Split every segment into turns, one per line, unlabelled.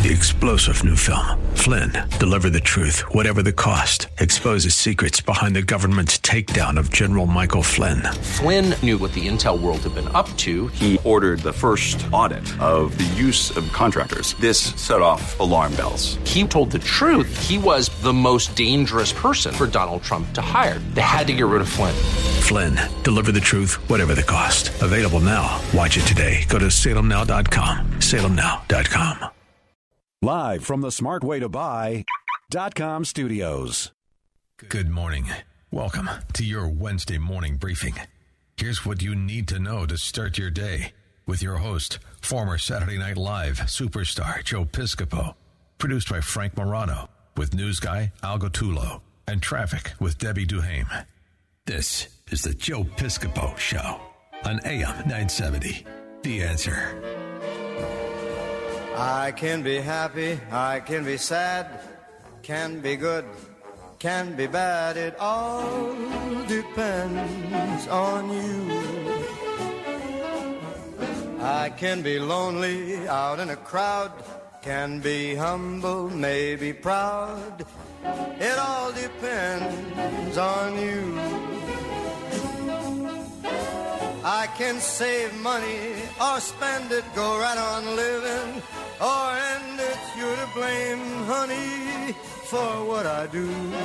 The explosive new film, Flynn, deliver the truth, whatever the cost, exposes secrets behind the government's takedown of General Michael Flynn.
Flynn knew what the intel world had been up to.
He ordered the first audit of the use of contractors. This set off alarm bells.
He told the truth. He was the most dangerous person for Donald Trump to hire. They had to get rid of Flynn.
Flynn, deliver the truth, whatever the cost. Available now. Watch it today. Go to salemnow.com. salemnow.com.
Live from the smartwaytobuy.com studios.
Good morning. Welcome to your Wednesday morning briefing. Here's what you need to know to start your day with your host, former Saturday Night Live superstar Joe Piscopo. Produced by Frank Morano with news guy Al Gattullo and traffic with Debbie Duhame. This is the Joe Piscopo Show on AM 970. The Answer.
I can be happy, I can be sad, can be good, can be bad. It all depends on you. I can be lonely out in a crowd, can be humble, maybe proud. It all depends on you. I can save money or spend it, go right on living, or end it. You're to blame, honey, for what I do.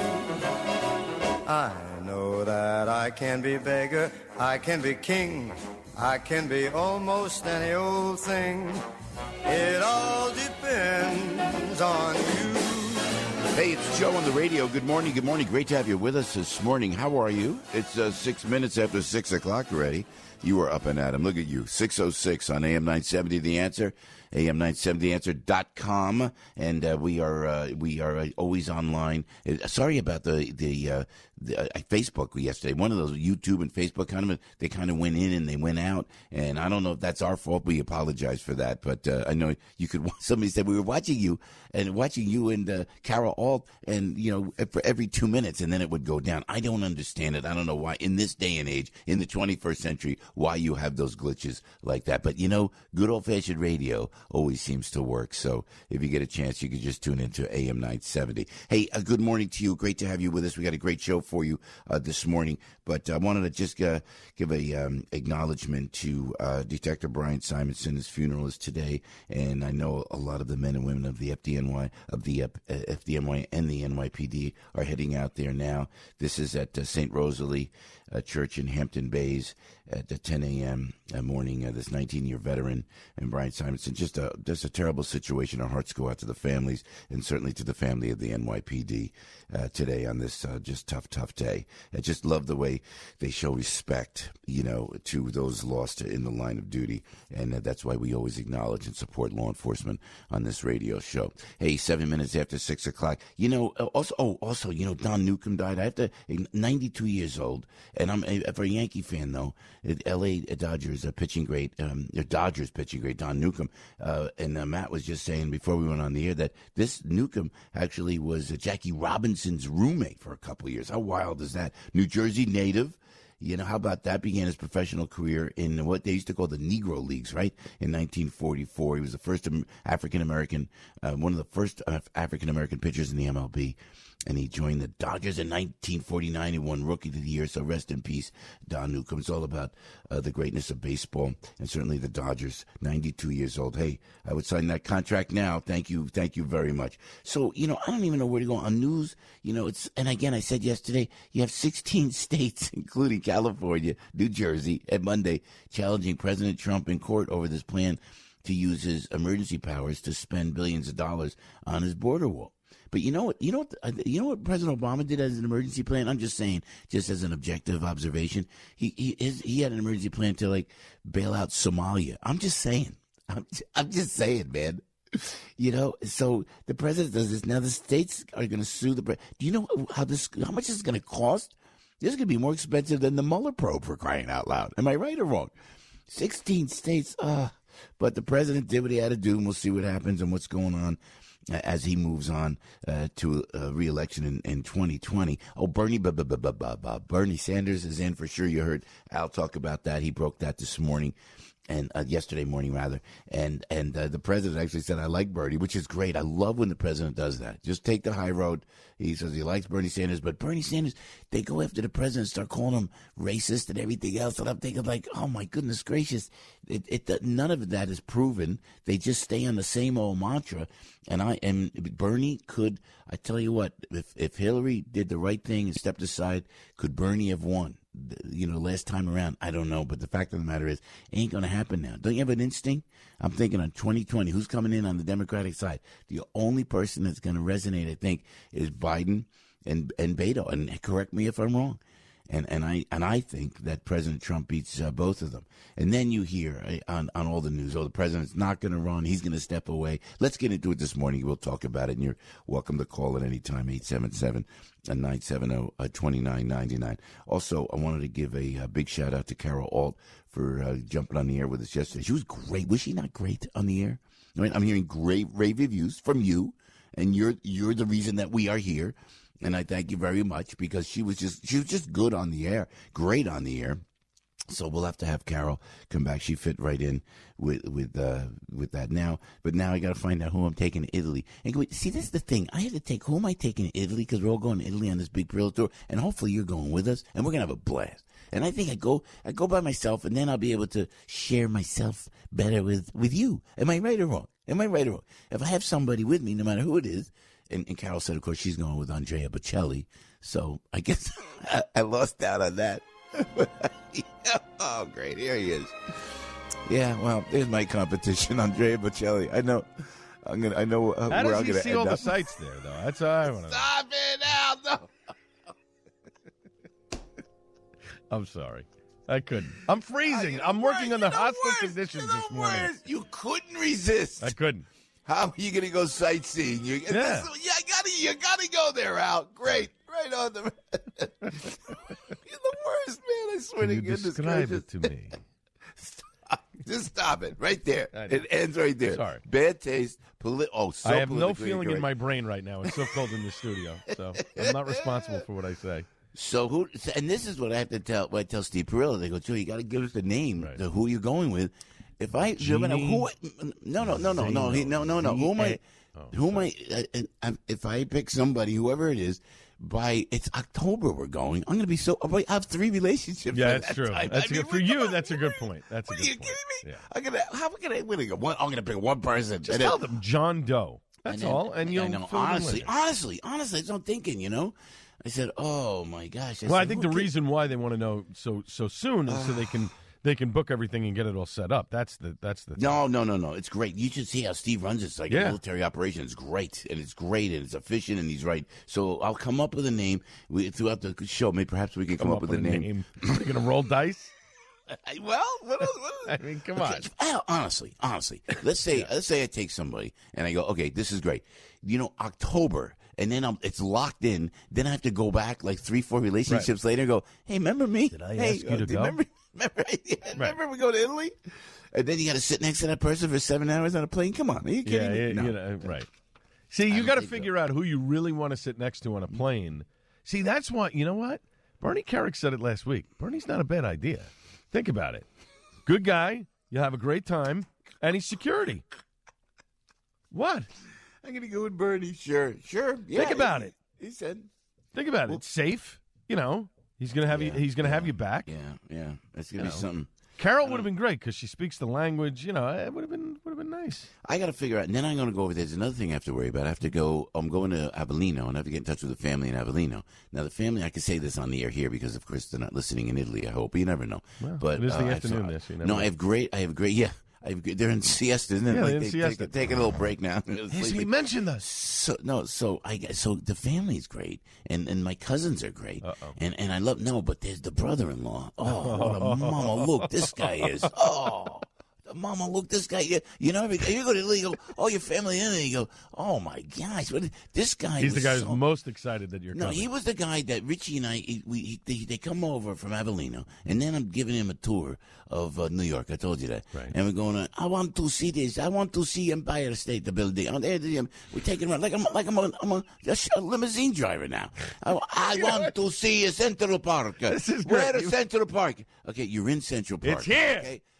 I know that I can be beggar, I can be king, I can be almost any old thing. It all depends on you.
Hey, it's Joe on the radio. Good morning, good morning. Great to have you with us this morning. How are you? It's 6 minutes after 6 o'clock already. You are up and at 'em. Look at you. 6:06 on AM 970 The Answer, am970theanswer.com, and we are always online. Sorry about the Facebook yesterday. One of those YouTube and Facebook they kind of went in and they went out, and I don't know if that's our fault. We apologize for that, but I know somebody said we were watching you and Carol Alt, and for every 2 minutes, and then it would go down. I don't understand it. I don't know why in this day and age, in the 21st century, why you have those glitches like that. But good old-fashioned radio always seems to work. So if you get a chance, you can just tune into AM 970. Hey, good morning to you. Great to have you with us. We got a great show for you this morning. But I wanted to just give a acknowledgement to Detective Brian Simonson. His funeral is today, and I know a lot of the men and women of the FDNY and the NYPD are heading out there now. This is at St. Rosalie Church in Hampton Bays at 10 a.m. Morning. This 19-year veteran and Brian Simonson. Just a terrible situation. Our hearts go out to the families and certainly to the family of the NYPD today on this just tough day. I just love the way they show respect, to those lost in the line of duty, and that's why we always acknowledge and support law enforcement on this radio show. Hey, 7 minutes after 6 o'clock. Also, Don Newcomb died. 92 years old, and I'm a Yankee fan though. L.A. Dodgers pitching great, Dodgers pitching great, Don Newcomb. And Matt was just saying before we went on the air that this Newcomb actually was Jackie Robinson's roommate for a couple of years. How wild is that? New Jersey native. How about that? Began his professional career in what they used to call the Negro Leagues, right? In 1944. He was the first African-American, one of the first African-American pitchers in the MLB. And he joined the Dodgers in 1949. He won Rookie of the Year, so rest in peace, Don Newcomb. It's all about the greatness of baseball, and certainly the Dodgers, 92 years old. Hey, I would sign that contract now. Thank you very much. So, I don't even know where to go on news. And again, I said yesterday, you have 16 states, including California, New Jersey, and Monday, challenging President Trump in court over this plan to use his emergency powers to spend billions of dollars on his border wall. But you know what President Obama did as an emergency plan? I'm just saying, just as an objective observation, he had an emergency plan to bail out Somalia. I'm just saying, man. So the president does this. Now the states are going to sue the president. Do you know how much this is going to cost? This is going to be more expensive than the Mueller probe, for crying out loud. Am I right or wrong? 16 states. But the president did what he had to do, and we'll see what happens and what's going on as he moves on to re-election in 2020. Oh, Bernie Sanders is in for sure. You heard Al talk about that. He broke that this morning. and yesterday morning rather, and the president actually said, I like Bernie, which is great. I love when the president does that. Just take the high road. He says he likes Bernie Sanders, but Bernie Sanders, they go after the president, start calling him racist and everything else, and I'm thinking like, oh my goodness gracious, none of that is proven. They just stay on the same old mantra, and Bernie could, I tell you what, if Hillary did the right thing and stepped aside, could Bernie have won? Last time around, I don't know. But the fact of the matter is, it ain't going to happen now. Don't you have an instinct? I'm thinking on 2020, who's coming in on the Democratic side? The only person that's going to resonate, I think, is Biden and Beto. And correct me if I'm wrong. And I think that President Trump beats both of them. And then you hear on all the news, the president's not going to run. He's going to step away. Let's get into it this morning. We'll talk about it. And you're welcome to call at any time, 877-970-2999. Also, I wanted to give a big shout out to Carol Alt for jumping on the air with us yesterday. She was great. Was she not great on the air? I mean, I'm hearing great rave reviews from you, and you're the reason that we are here. And I thank you very much because she was just good on the air, great on the air. So we'll have to have Carol come back. She fit right in with that now. But now I got to find out who I'm taking to Italy. And see, this is the thing. I had to take who am I taking to Italy because we're all going to Italy on this big Brillo tour, and hopefully you're going with us, and we're gonna have a blast. And I think I go by myself, and then I'll be able to share myself better with you. Am I right or wrong? If I have somebody with me, no matter who it is. And Carol said, of course, she's going with Andrea Bocelli. So I guess I lost out on that. Oh, great. Here he is. Yeah, well, there's my competition, Andrea Bocelli. I know. I know where I'm going to end up.
How does he see all the sights there, though? That's all I want to know.
Stop it now. No.
I'm sorry. I couldn't. I'm freezing. I'm working under hostile conditions this morning.
You couldn't resist.
I couldn't.
How are you going to go sightseeing? You gotta go there, Al. Great. Right on the... You're the worst, man. I swear to goodness.
Describe it to me.
Just stop it. Right there. It ends right there.
Sorry.
Bad taste.
I have no feeling in my brain right now. It's so cold in the studio. So I'm not responsible for what I say.
So and this is what I have to tell. What I tell Steve Perillo. They go, Joe, you got to give us the name,
right.
Who you're going with. If I
Genie,
no. Who am I? If I pick somebody, whoever it is, it's October. We're going. I'm going to be so. I have 3 relationships.
Yeah, that's true. That's good for you. That's a good point. That's a good point.
Are you kidding me?
Yeah.
How am I going to go? I'm going to pick one person.
Just tell them John Doe. That's all, and you'll
honestly, that's what I'm thinking. I said, "Oh my gosh!"
I think the reason why they want to know so soon is so they can book everything and get it all set up. That's the thing.
No. It's great. You should see how Steve runs it. It's like a military operation. It's great, and it's efficient, and he's right. So I'll come up with a name throughout the show. Maybe perhaps we can come up with a name.
You're going to roll dice?
Well, what else?
I mean, come on.
Honestly, let's say I take somebody and I go, okay, this is great. October, and then it's locked in. Then I have to go back like 3-4 relationships later and go, hey, remember me?
Did I ask you to go?
Remember we go to Italy? And then you got to sit next to that person for 7 hours on a plane? Come on, are you kidding me? No.
Right. See, you got to figure out who you really want to sit next to on a plane. See, that's why, you know what? Bernie Carrick said it last week. Bernie's not a bad idea. Think about it. Good guy. You'll have a great time. And he's security. What?
I'm going to go with Bernie. Sure. Yeah,
think about it.
He said.
Think about it. It's safe. He's going to have you. He's going to have you back.
Yeah. That's going to be something.
Carol would have been great because she speaks the language. It would have been nice.
I got to figure out, and then I'm going to go over there. There's another thing I have to worry about. I'm going to Avellino, and I have to get in touch with the family in Avellino. Now, the family, I can say this on the air here because, of course, they're not listening in Italy. I hope you never know.
Well,
but
it is the afternoon.
I have great. Yeah. They're in siesta, isn't it?
Yeah,
like
they're in siesta.
Taking a little break now.
He mentioned us.
So the family's great, and my cousins are great, and I love but there's the brother-in-law. Oh, what a mama look this guy is. Oh. Mama, look, this guy, you go to Italy, you go, your family in, and you go, oh my gosh, this guy.
He's the guy who's most excited that you're coming.
No, he was the guy that Richie and I, they come over from Avellino, and then I'm giving him a tour of New York. I told you that.
Right.
And we're going, I want to see this. I want to see Empire State, the building. We're taking around, I'm a limousine driver now. I want to see Central Park.
This is great.
Where is Central Park? Okay, you're in Central Park.
It's here.
Okay?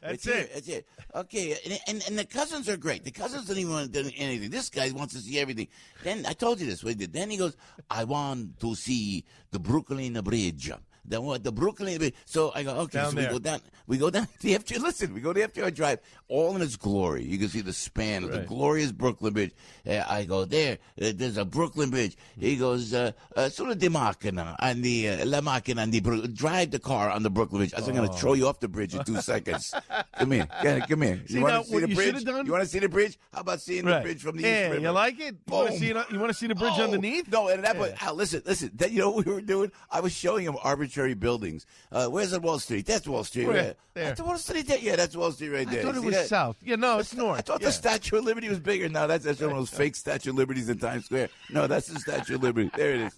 That's
It's it. Okay, and the cousins are great. The cousins don't even want to do anything. This guy wants to see everything. Then I told you this. What he did. Then he goes, I want to see the Brooklyn Bridge. The Brooklyn Bridge. So I go, okay,
down
so
there.
we go down the FDR. Listen, we go to FDR Drive, all in its glory. You can see the span of the glorious Brooklyn Bridge. I go there. There's a Brooklyn Bridge. He goes, solo di macchina and the la macchina and the drive the car on the Brooklyn Bridge. I was going to throw you off the bridge in 2 seconds. Come here. Come here.
See,
You want
now,
to see
what
the
you
bridge?
should've done-
You want to see the bridge? How about seeing the bridge from the East
Yeah,
River?
you like it? You want to
Boom.
see? You want to see the bridge underneath?
No, and that. Al, listen. Then, you know what we were doing? I was showing him arbitrary buildings. Where's the Wall Street? That's Wall Street.
Where?
Right
There.
That's Wall Street. There. Yeah, that's Wall Street right there.
I thought it
See
was
that?
south. Yeah, no, it's north.
I thought
Yeah.
the Statue of Liberty was bigger. No, that's one of those fake Statue of Liberties in Times Square. No, that's the Statue of Liberty. There it is.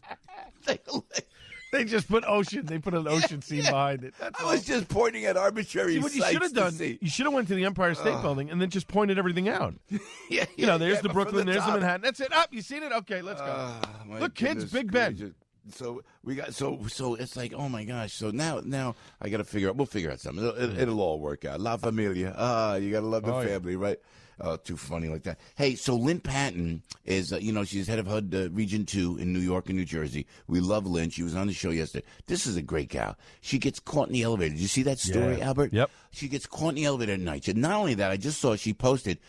They just put ocean. They put an ocean scene behind it. That's
I
all.
was just pointing at arbitrary
See, what you
sites
should have done,
to see.
you should have went to the Empire State Building and then just pointed everything out.
Yeah,
You know, there's the
but from
Brooklyn, there's the
top.
Manhattan. That's it. Up, you seen it? Okay, let's go.
My
Look, kids,
goodness
Big Ben.
gracious. So we got so it's like, oh my gosh. So now I got to figure out. We'll figure out something. It'll all work out. La familia. You got to love the
Oh, yeah.
family, right? Oh, too funny like that. Hey, so Lynn Patton is, she's head of HUD Region 2 in New York and New Jersey. We love Lynn. She was on the show yesterday. This is a great gal. She gets caught in the elevator. Did you see that story,
Yeah.
Albert?
Yep.
She gets caught in the elevator at night. And not only that, I just saw she posted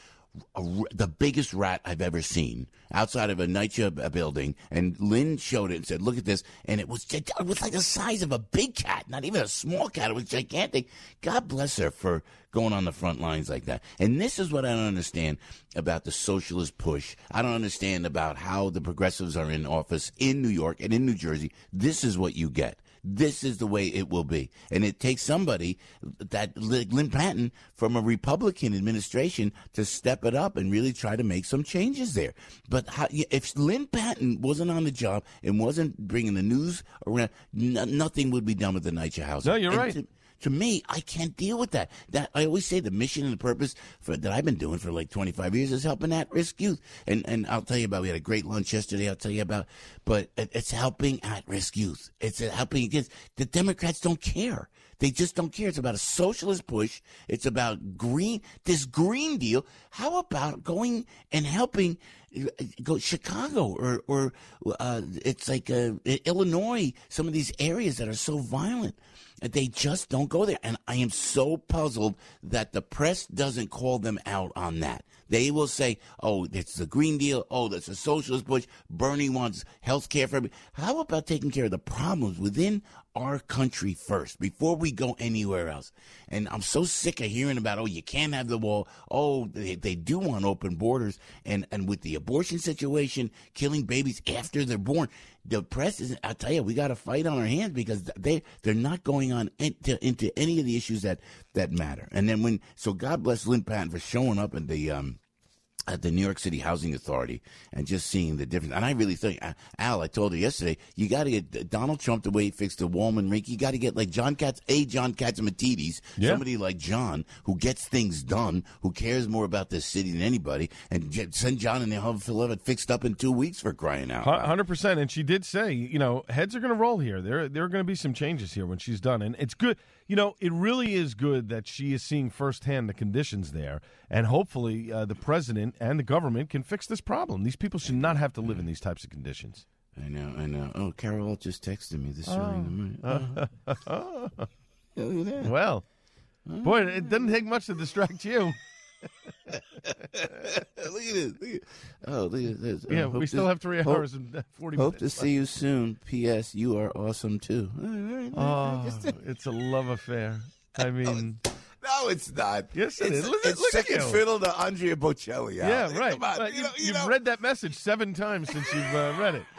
the biggest rat I've ever seen outside of a NYCHA building, and Lynn showed it and said, "Look at this," and it was like the size of a big cat, not even a small cat. It was gigantic. God bless her for going on the front lines like that. And this is what I don't understand about the socialist push. I don't understand about how the progressives are in office in New York and in New Jersey. This is what you get. This is the way it will be. And it takes somebody that Lynn Patton from a Republican administration to step it up and really try to make some changes there. But if Lynn Patton wasn't on the job and wasn't bringing the news around, nothing would be done with the NYCHA housing.
No, you're
And
right.
To me, I can't deal with that. That I always say the mission and the purpose that I've been doing for like 25 years is helping at-risk youth. And I'll tell you about, we had a great lunch yesterday, I'll tell you about, but it's helping at-risk youth. It's helping against, the Democrats don't care. They just don't care. It's about a socialist push. It's about this Green Deal. How about going and helping go Chicago or it's like Illinois, some of these areas that are so violent. They just don't go there. And I am so puzzled that the press doesn't call them out on that. They will say, oh, it's the Green Deal. Oh, that's a socialist push. Bernie wants health care for everybody. How about taking care of the problems within our country first before we go anywhere else? And I'm so sick of hearing about, oh, you can't have the wall. Oh, they do want open borders. And with the abortion situation, killing babies after they're born, the press is, I'll tell you, we got to fight on our hands because they're not going on into any of the issues that matter. And then so God bless Lynn Patton for showing up at the New York City Housing Authority and just seeing the difference. And I really think, Al, I told her yesterday, you got to get Donald Trump the way he fixed the Wallman rink. You got to get like John Catsimatidis, somebody like John who gets things done, who cares more about this city than anybody, and send John and they'll have it fixed up in 2 weeks for crying out loud.
100%. And she did say, heads are going to roll here. There are going to be some changes here when she's done. And it's good. It really is good that she is seeing firsthand the conditions there. And hopefully the president and the government can fix this problem. These people should not have to live in these types of conditions.
I know. Oh, Carol just texted me this early in the morning. Look at that.
Well, boy, it doesn't take much to distract you.
Look at this. Oh, look at this.
Yeah, we still have 3 hours and 40
Hope
minutes.
to see you soon. P.S. You are awesome, too.
Oh, it's a love affair. I mean...
No, it's not.
Yes, it is. Look at
second
you.
fiddle to Andrea Bocelli. Al.
Yeah, right.
Come on.
Well, you've read that message 7 times since you've read it.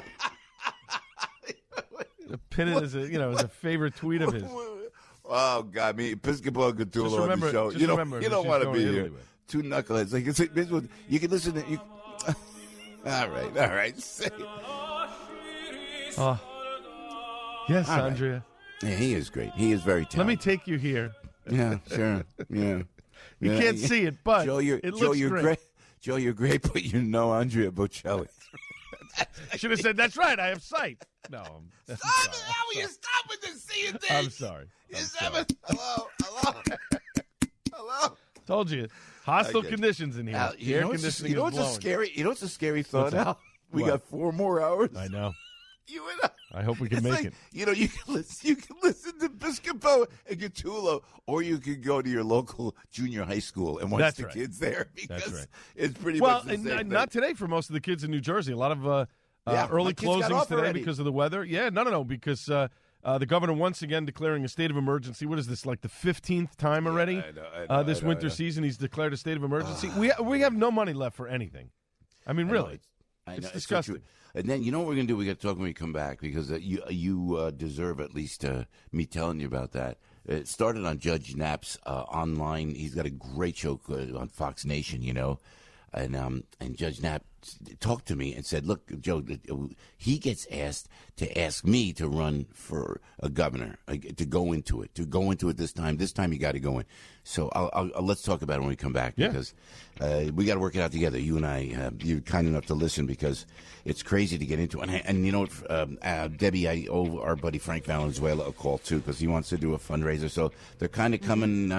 Pin it as a favorite tweet of his.
Oh God, me Episcopal Cthulhu on the show.
Just
You don't
remember
want to
going
be
to
here.
Italy with.
2 knuckleheads. Like you can listen to you. All right. Say it.
Oh, yes,
All right.
Andrea.
Yeah, he is great. He is very talented.
Let me take you here.
Yeah, sure. Yeah.
You can't see it, but
Joe, you're
great.
Joe, you're great, but you know Andrea Bocelli.
I should have said, that's right, I have sight. No, I'm sorry.
How will you stop with the see it thing?
I'm sorry.
Hello. Hello.
Told you. Hostile
Okay.
conditions in here.
Al,
The air conditioning is blowing.
what's a scary thought, Al? We
What?
got 4 more hours.
I know.
You and
I hope we can
It's
make
like,
it.
You know, you can listen to Piscopo and Gattulo, or you can go to your local junior high school and watch
That's
the
right.
kids there because
right.
it's pretty
Well,
much the
and
same thing.
not today for most of the kids in New Jersey. A lot of
Yeah,
early
my kids got
closings
off
today
already.
because of the weather. Yeah, no, because the governor once again declaring a state of emergency. What is this, like the 15th time already? This winter season, he's declared a state of emergency. We have no money left for anything. I mean, really.
I know,
It's
so
disgusting.
true. And then you know what we're going to do? We got to talk when we come back because you deserve at least me telling you about that. It started on Judge Knapp's online. He's got a great show on Fox Nation, you know, and Judge Knapp talked to me and said, "Look, Joe, he gets asked to ask me to run for a governor, to go into it this time. This time you got to go in." So I'll let's talk about it when we come back because we got to work it out together. You and I, you're kind enough to listen because it's crazy to get into it. And you know what, Debbie, I owe our buddy Frank Valenzuela a call too because he wants to do a fundraiser. So they're kind of coming.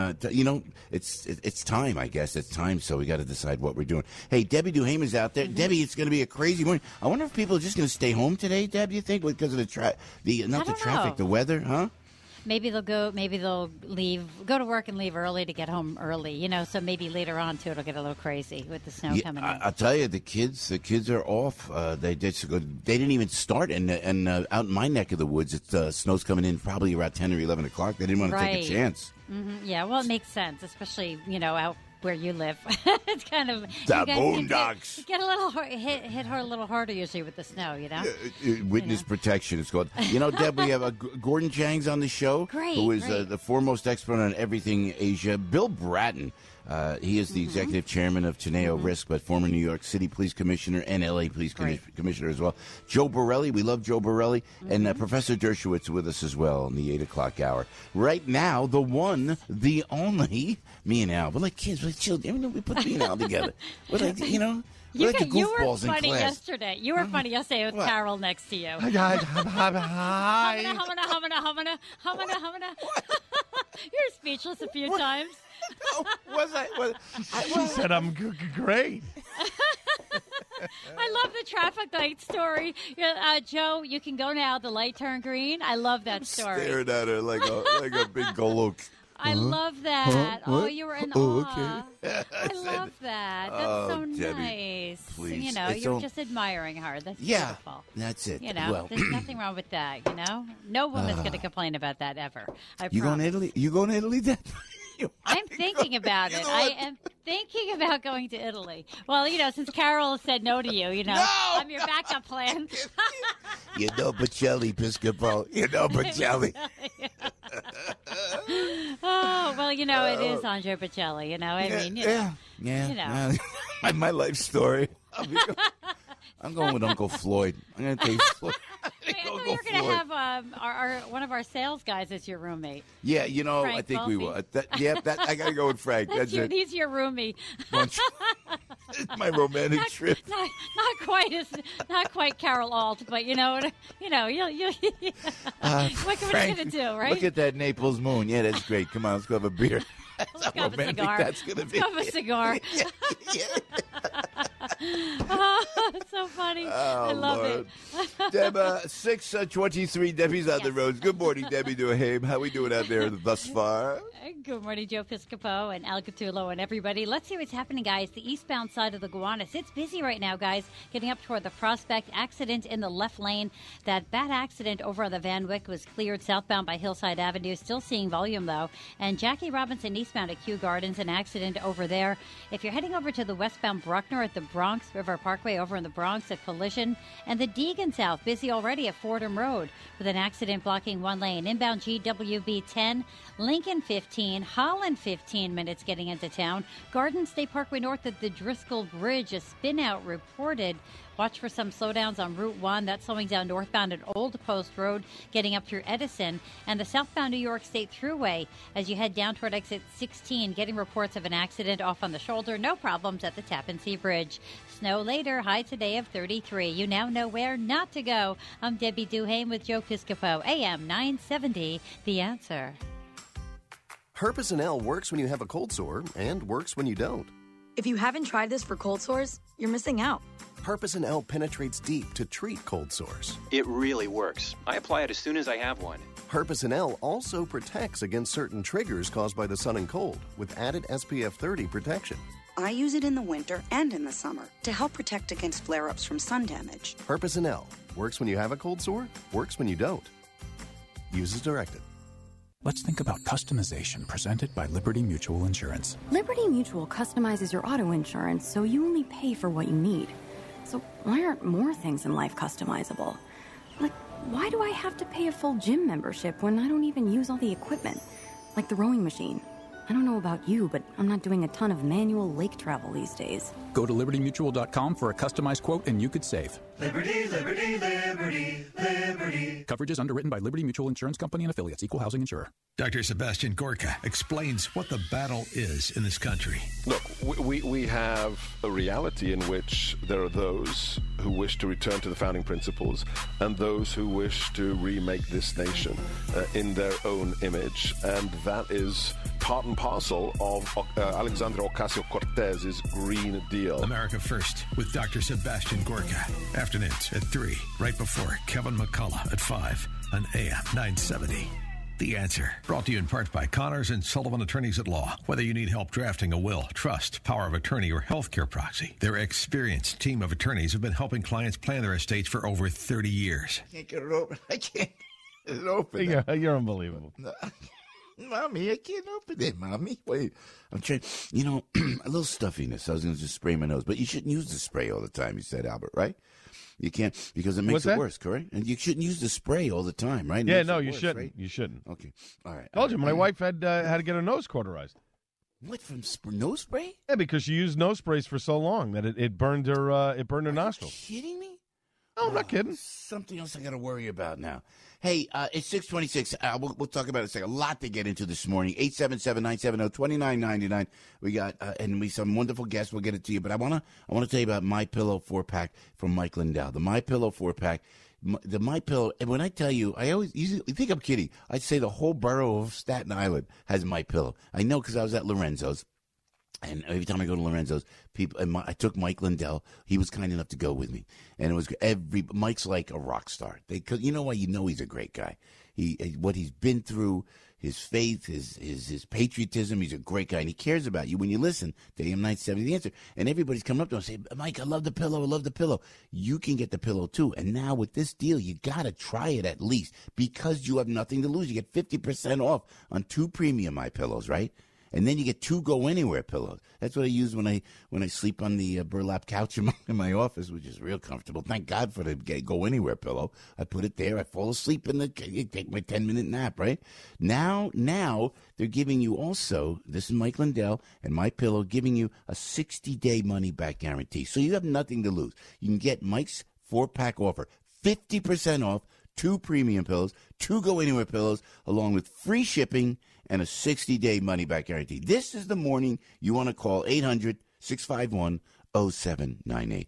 It's time, I guess. It's time. So we got to decide what we're doing. Hey, Debbie Duhaimen's out there. Debbie, it's going to be a crazy morning. I wonder if people are just going to stay home today, Deb, you think, because of the traffic, the weather, huh?
Maybe they'll go. Maybe they'll leave, go to work and leave early to get home early. You know, so maybe later on too, it'll get a little crazy with the snow coming in.
I'll tell you, the kids are off. They didn't even start, and out in my neck of the woods, it's snow's coming in probably around 10 or 11 o'clock. They didn't want to take a chance.
Mm-hmm. Yeah, well, it makes sense, especially out where you live. It's kind of
The
you guys
boondocks.
get a little hit her a little harder usually with the snow.
Witness protection, it's called. Deb, we have Gordon Chang's on the show,
Great,
who is
great.
the foremost expert on everything Asia. Bill Bratton, he is the executive chairman of Teneo Risk, but former New York City Police Commissioner and LA Police Commissioner as well. Joe Borelli, we love Joe Borelli, and Professor Dershowitz with us as well in the 8 o'clock hour. Right now, the one, the only, me and Al. We're like kids, we're like children. We put me and Al together. We're like, we're like the
You were
goofballs in
funny
class.
yesterday. You were funny yesterday with
What?
Carol next to you.
Hi.
Humana. You're speechless a few times.
Was I?
She said, I'm great.
I love the traffic light story. Joe, you can go now. The light turned green. I love that story.
Staring at her like a big golok.
I love that. Oh, you were in awe.
Okay.
I love that. That's so
Debbie,
nice.
please.
You're just admiring her. That's
Yeah,
beautiful.
that's it.
There's nothing wrong with that. No woman's going to complain about that ever.
You going to Italy? You going to Italy, Deb?
I'm thinking about it. I am thinking about going to Italy. Well, since Carol said no to you, I'm your backup plan.
Bocelli, Piscopo. Bocelli.
Oh, well, it is Andre Bocelli.
Yeah. My life story. I'm going with Uncle Floyd. I'm going to take Floyd.
I thought you were going to have one of our sales guys as your roommate.
Yeah,
Frank
I think we will.
Balfi.
I got to go with Frank. That's it.
He's your roomie.
My romantic trip.
Not quite Carol Alt, but what are you going to do, right?
Look at that Naples moon. Yeah, that's great. Come on, let's go have a beer.
Let's go have a cigar.
That's going to be.
Let's have a cigar.
Yeah.
Oh, it's so funny. I love it.
Deb, 6:23. Debbie's on the roads. Good morning, Debbie Duhaime. How we doing out there thus far?
Good morning, Joe Piscopo and Al Gattulo and everybody. Let's see what's happening, guys. The eastbound side of the Gowanus. It's busy right now, guys. Getting up toward the Prospect. Accident in the left lane. That bad accident over on the Van Wyck was cleared southbound by Hillside Avenue. Still seeing volume, though. And Jackie Robinson eastbound at Kew Gardens. An accident over there. If you're heading over to the westbound Bruckner at the Bronx River Parkway over in the Bronx at Collision. And the Deegan South. Busy already at Fordham Road with an accident blocking one lane. Inbound GWB 10. Lincoln 15. Holland 15 minutes getting into town. Garden State Parkway north at the Driscoll Bridge. A spin out reported. Watch for some slowdowns on Route 1. That's slowing down northbound at Old Post Road, getting up through Edison. And the southbound New York State Thruway as you head down toward exit 16. Getting reports of an accident off on the shoulder. No problems at the Tappan Zee Bridge. Snow later. High today of 33. You now know where not to go. I'm Debbie Duhaime with Joe Piscopo. AM 970. The Answer.
Herpes L works when you have a cold sore and works when you don't.
If you haven't tried this for cold sores, you're missing out.
Herpes L penetrates deep to treat cold sores.
It really works. I apply it as soon as I have one.
Herpes L also protects against certain triggers caused by the sun and cold with added SPF 30 protection.
I use it in the winter and in the summer to help protect against flare-ups from sun damage.
Herpes L works when you have a cold sore, works when you don't. Use as directed.
Let's think about customization presented by Liberty Mutual Insurance.
Liberty Mutual customizes your auto insurance so you only pay for what you need. So why aren't more things in life customizable? Like, why do I have to pay a full gym membership when I don't even use all the equipment? Like the rowing machine. I don't know about you, but I'm not doing a ton of manual lake travel these days.
Go to libertymutual.com for a customized quote and you could save.
Liberty, liberty, liberty, liberty.
Coverage is underwritten by Liberty Mutual Insurance Company and affiliates. Equal housing insurer.
Dr. Sebastian Gorka explains what the battle is in this country.
Look, we have a reality in which there are those who wish to return to the founding principles and those who wish to remake this nation in their own image. And that is part and parcel of Alexandria Ocasio-Cortez's Green Deal.
America First with Dr. Sebastian Gorka. Afternoons at 3, right before Kevin McCullough at 5 on AM 970. The Answer, brought to you in part by Connors and Sullivan Attorneys at Law. Whether you need help drafting a will, trust, power of attorney, or healthcare proxy, their experienced team of attorneys have been helping clients plan their estates for over 30 years.
I can't get it open. I can't get it open.
You're unbelievable.
Mommy, I can't open it, Mommy. Wait, I'm trying. You know, a little stuffiness. I was going to just spray my nose, but you shouldn't use the spray all the time, you said, Albert, right? You can't, because it makes it worse, correct? And you shouldn't use the spray all the time, right?
Yeah, no, you shouldn't. Right? You shouldn't.
Okay, all right.
Told you, my wife had to get her nose cauterized.
What, from nose spray?
Yeah, because she used nose sprays for so long that it burned her nostrils.
Are you kidding me?
No, I'm not kidding.
Something else I got to worry about now. Hey, it's 6:26. We'll talk about it in a second. A lot to get into this morning. 877-970-2999. We got some wonderful guests. We'll get it to you. But I wanna tell you about MyPillow 4-pack from Mike Lindell. The MyPillow 4-pack. The MyPillow. And when I tell you, you think I'm kidding. I'd say the whole borough of Staten Island has MyPillow. I know because I was at Lorenzo's. And every time I go to Lorenzo's, I took Mike Lindell. He was kind enough to go with me, and it was Mike's like a rock star. Because you know why? You know he's a great guy. What he's been through, his faith, his patriotism. He's a great guy, and he cares about you. When you listen to AM 970, The Answer, and everybody's coming up to him and say, "Mike, I love the pillow. I love the pillow." You can get the pillow too. And now with this deal, you gotta try it at least because you have nothing to lose. You get 50% off on 2 premium MyPillows, right? And then you get 2 Go Anywhere pillows. That's what I use when I sleep on the burlap couch in my office, which is real comfortable. Thank God for the Go Anywhere pillow. I put it there. I fall asleep take my 10-minute nap, right? Now they're giving you also, this is Mike Lindell and MyPillow, giving you a 60-day money-back guarantee. So you have nothing to lose. You can get Mike's 4-pack offer, 50% off, 2 premium pillows, 2 Go Anywhere pillows, along with free shipping and a 60-day money-back guarantee. This is the morning you want to call 800-651-0798.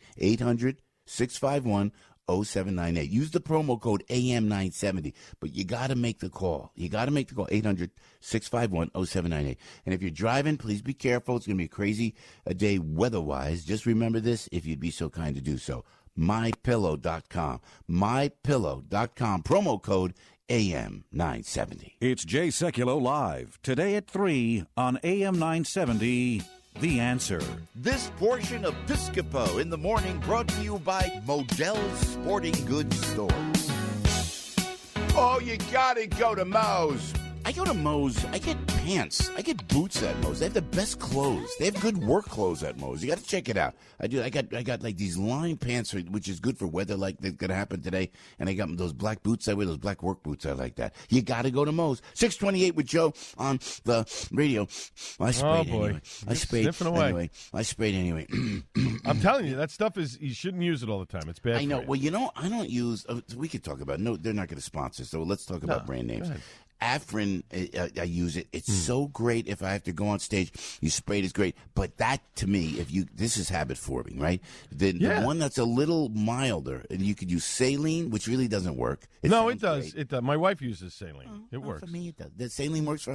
800-651-0798. Use the promo code AM970, but you got to make the call. You got to make the call, 800-651-0798. And if you're driving, please be careful. It's going to be a crazy day weather-wise. Just remember this, if you'd be so kind to do so. MyPillow.com. MyPillow.com. Promo code AM970.
It's Jay Sekulow live today at 3 on AM 970. The Answer.
This portion of Piscopo in the morning brought to you by Modell's Sporting Goods Stores.
Oh, you gotta go to Moe's. I go to Moe's. I get pants. I get boots at Moe's. They have the best clothes. They have good work clothes at Moe's. You got to check it out. I do. I got like these lined pants, which is good for weather like that's going to happen today. And I got those black boots. I wear those black work boots. I like that. You got to go to Moe's. 628 with Joe on the radio. I sprayed anyway. I sprayed anyway. I sprayed anyway.
I'm telling you, that stuff is, you shouldn't use it all the time. It's bad.
I know.
For you.
Well, you know, I don't use. We could talk about. No, they're not going to sponsor. So let's talk about brand names. Afrin, I use it. It's so great if I have to go on stage. You spray it is great. But that, to me, this is habit forming, right? The one that's a little milder, and you could use saline, which really doesn't work.
No, it does. Great. It does. My wife uses saline. It works.
For me, it does. The saline works for her?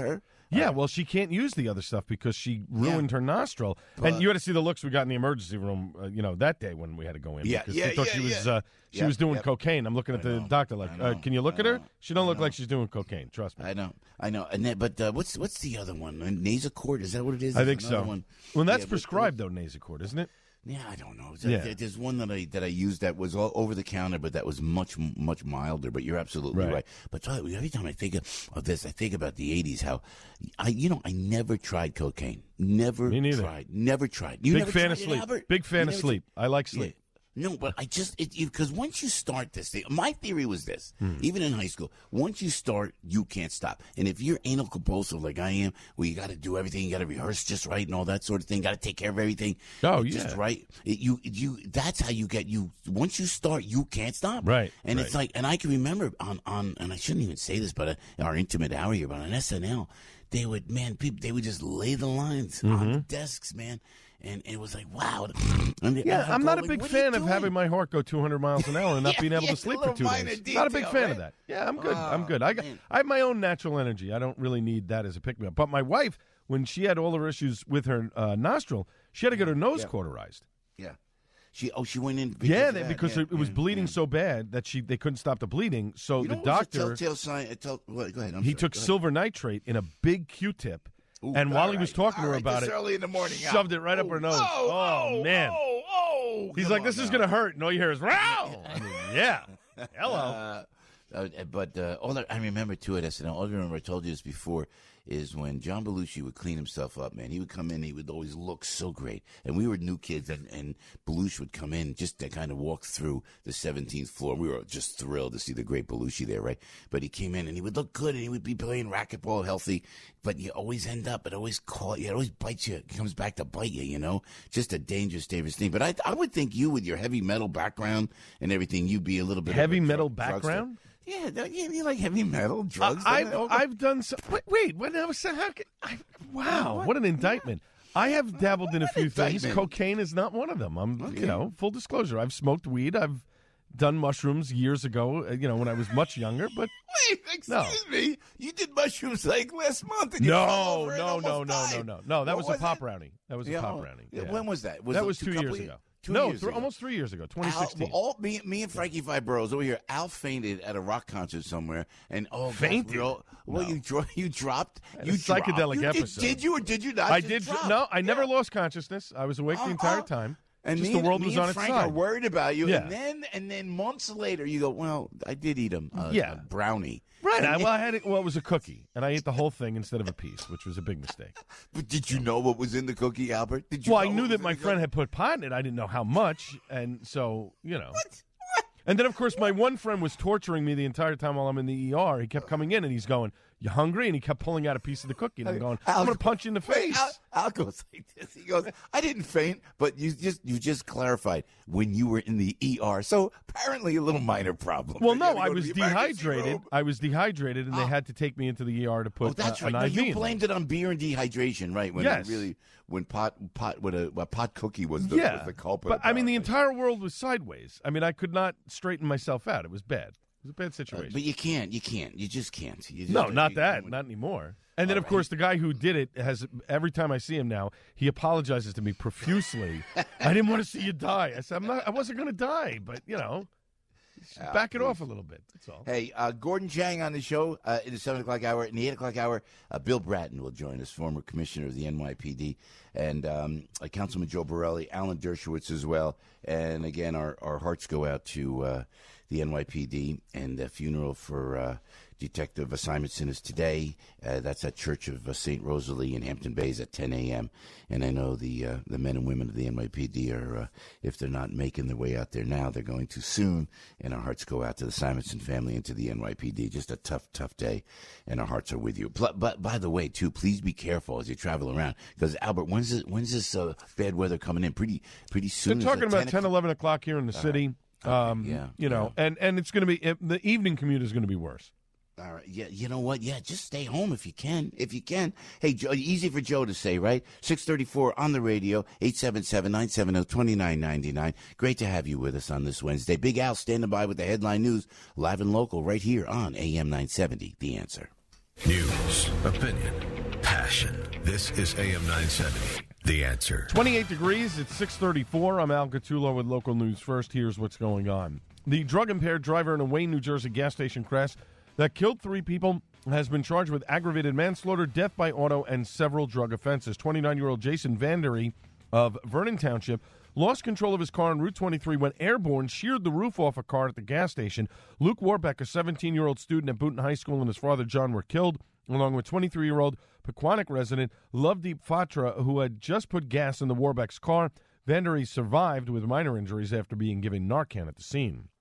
Yeah, well, she can't use the other stuff because she ruined her nostril. And you had to see the looks we got in the emergency room, that day when we had to go in. Because they thought she was doing cocaine. I'm looking at the doctor like, can you look at her? She don't look like she's doing cocaine. Trust me.
I know. And then, but what's the other one? Nasacort? Is that what it is?
I think so.
One.
Well, that's prescribed though, Nasacort, isn't it?
Yeah, I don't know. There's one that I used that was all over the counter, but that was much milder. But you're absolutely right. But every time I think of this, I think about the '80s. How I never tried cocaine. Never
Me neither.
tried. Never tried.
Big fan of sleep. Big fan of sleep. I like sleep.
No, but I just because once you start this thing, my theory was this: even in high school, once you start, you can't stop. And if you're anal compulsive like I am, where you got to do everything, you got to rehearse just right and all that sort of thing, got to take care of everything. Just right. That's how you get you. Once you start, you can't stop.
Right.
And it's like, and I can remember on, and I shouldn't even say this, but our intimate hour here, but on SNL, they would just lay the lines on the desks, man. And it was like, wow.
I'm not a big fan of having my heart go 200 miles an hour and not being able to sleep for 2 days. Not a big fan of that. Yeah, I'm good. I'm good. I have my own natural energy. I don't really need that as a pick-me-up. But my wife, when she had all her issues with her nostril, she had to get her nose cauterized.
Yeah. She went in
because it was bleeding so bad that they couldn't stop the bleeding. So the doctor,
go ahead.
He took silver nitrate in a big Q-tip. And while he was talking to her about it,
early in the morning,
shoved it right up her nose. Oh man! He's like, "This is going to hurt," and all you hear is "Wow!" Yeah. Hello.
But all I remember too at SNL, all I remember, I told you this before, is when John Belushi would clean himself up, man. He would come in, he would always look so great. And we were new kids, and Belushi would come in just to kind of walk through the 17th floor. We were just thrilled to see the great Belushi there, right? But he came in, and he would look good, and he would be playing racquetball healthy. But you always end up, it always bites you. It comes back to bite you, Just a dangerous thing. But I would think you, with your heavy metal background and everything, you'd be a little bit
heavy metal background.
Yeah, you like heavy metal drugs.
I've done some. Wait, what else? Wow, what an indictment! I have dabbled in a few things. Cocaine is not one of them. I'm, full disclosure. I've smoked weed. I've done mushrooms years ago. When I was much younger. But
wait, excuse me, you did mushrooms like last month. And
No. That was a pop brownie. That was a pop brownie. Yeah.
When was that?
That was 2 years ago. Almost 3 years ago, 2016.
Me and Frankie Vibros over here. Al fainted at a rock concert somewhere, and
fainted.
You dropped.
You psychedelic episode.
Did you or did you not?
I did. No, I never lost consciousness. I was awake the entire time.
And
the world was on its
Frank
side.
Are worried about you,
Yeah.
and then months later you go, well, I did eat a brownie.
Right. It was a cookie, and I ate the whole thing instead of a piece, which was a big mistake.
But did you know what was in the cookie, Albert?
I knew that my friend had put pot in it. I didn't know how much, and so, What? And then, of course, my one friend was torturing me the entire time while I'm in the ER. He kept coming in, and he's going, "You hungry?" And he kept pulling out a piece of the cookie, and I'm going, "I'm going to punch you in the face."
Al goes like this. He goes, "I didn't faint, but you just clarified when you were in the ER. So apparently a little minor problem."
Well, no, I was dehydrated. I was dehydrated, and they had to take me into the ER to put
that's right.
an IV.
You blamed it on beer and dehydration, right? When pot cookie was the culprit.
But I mean, the entire world was sideways. I mean, I could not straighten myself out. It was bad. It was a bad situation.
But you can't. You just can't.
Not anymore. And then, of course, the guy who did it every time I see him now, he apologizes to me profusely. I didn't want to see you die. I said, I wasn't going to die, but, back it off a little bit. That's all.
Hey, Gordon Chang on the show in the 7 o'clock hour. In the 8 o'clock hour, Bill Bratton will join us, former commissioner of the NYPD, and Councilman Joe Borelli, Alan Dershowitz as well. And, again, our hearts go out to the NYPD, and the funeral for Detective Simonson is today. That's at Church of St. Rosalie in Hampton Bays at 10 a.m. And I know the men and women of the NYPD are, if they're not making their way out there now, they're going to soon. And our hearts go out to the Simonson family and to the NYPD. Just a tough day, and our hearts are with you. But by the way, too, please be careful as you travel around, because Albert, when's this bad weather coming in? Pretty soon.
They're talking about 10, 11 o'clock here in the city. And it's going to be the evening commute is going to be worse.
All right. Yeah. You know what? Yeah. Just stay home if you can. Hey, Joe, easy for Joe to say, right? 634 on the radio, 877-970-2999. Great to have you with us on this Wednesday. Big Al standing by with the headline news, live and local, right here on AM 970. The Answer.
News, opinion, passion. This is AM 970, The Answer.
28 degrees, it's 6:34. I'm Al Gattulo with local news first. Here's what's going on. The drug-impaired driver in a Wayne, New Jersey gas station crash that killed 3 people has been charged with aggravated manslaughter, death by auto, and several drug offenses. 29-year-old Jason Vandery of Vernon Township lost control of his car on Route 23 when airborne sheared the roof off a car at the gas station. Luke Warbeck, a 17-year-old student at Boonton High School, and his father, John, were killed, along with 23-year-old Pequannock resident Lovedeep Fatra, who had just put gas in the Warbeck's car. Vandery survived with minor injuries after being given Narcan at the scene.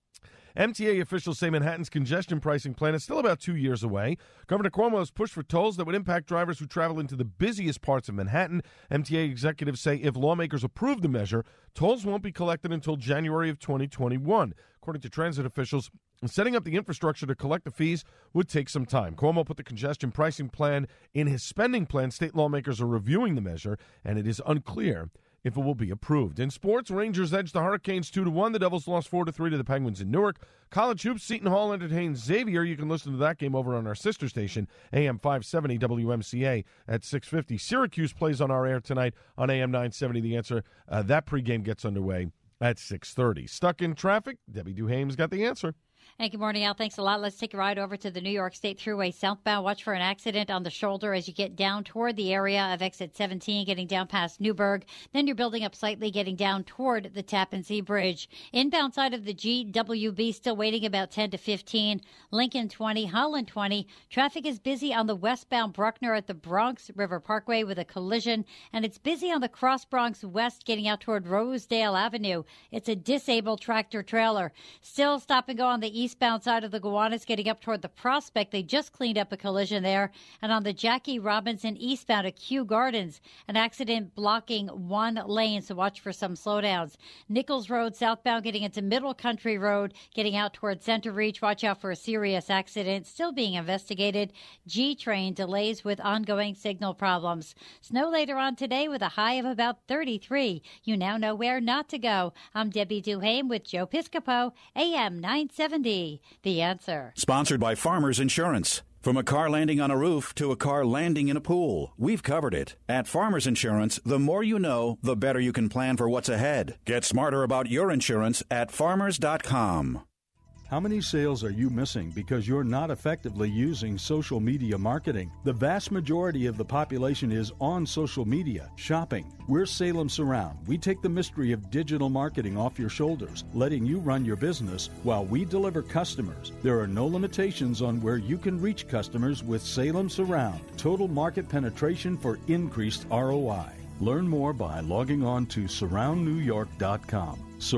MTA officials say Manhattan's congestion pricing plan is still about 2 years away. Governor Cuomo has pushed for tolls that would impact drivers who travel into the busiest parts of Manhattan. MTA executives say if lawmakers approve the measure, tolls won't be collected until January of 2021. According to transit officials, setting up the infrastructure to collect the fees would take some time. Cuomo put the congestion pricing plan in his spending plan. State lawmakers are reviewing the measure, and it is unclear if it will be approved. In sports, Rangers edged the Hurricanes 2-1. The Devils lost 4-3 to the Penguins in Newark. College hoops, Seton Hall entertained Xavier. You can listen to that game over on our sister station, AM 570 WMCA at 6:50. Syracuse plays on our air tonight on AM 970. The Answer. That pregame gets underway at 6:30. Stuck in traffic? Debbie Duhame's got the answer.
Hey, good morning, Al. Thanks a lot. Let's take a ride over to the New York State Thruway southbound. Watch for an accident on the shoulder as you get down toward the area of exit 17, getting down past Newburgh. Then you're building up slightly, getting down toward the Tappan Zee Bridge. Inbound side of the GWB, still waiting about 10 to 15. Lincoln 20, Holland 20. Traffic is busy on the westbound Bruckner at the Bronx River Parkway with a collision, and it's busy on the Cross Bronx West, getting out toward Rosedale Avenue. It's a disabled tractor trailer. Still stop and go on the eastbound side of the Gowanus, getting up toward the Prospect. They just cleaned up a collision there. And on the Jackie Robinson eastbound at Kew Gardens, an accident blocking one lane, so watch for some slowdowns. Nichols Road southbound, getting into Middle Country Road, getting out toward Center Reach. Watch out for a serious accident still being investigated. G-Train delays with ongoing signal problems. Snow later on today with a high of about 33. You now know where not to go. I'm Debbie Duhame with Joe Piscopo, AM 970. The Answer.
Sponsored by Farmers Insurance. From a car landing on a roof to a car landing in a pool, we've covered it. At Farmers Insurance, the more you know, the better you can plan for what's ahead. Get smarter about your insurance at farmers.com.
How many sales are you missing because you're not effectively using social media marketing? The vast majority of the population is on social media, shopping. We're Salem Surround. We take the mystery of digital marketing off your shoulders, letting you run your business while we deliver customers. There are no limitations on where you can reach customers with Salem Surround. Total market penetration for increased ROI. Learn more by logging on to surroundnewyork.com.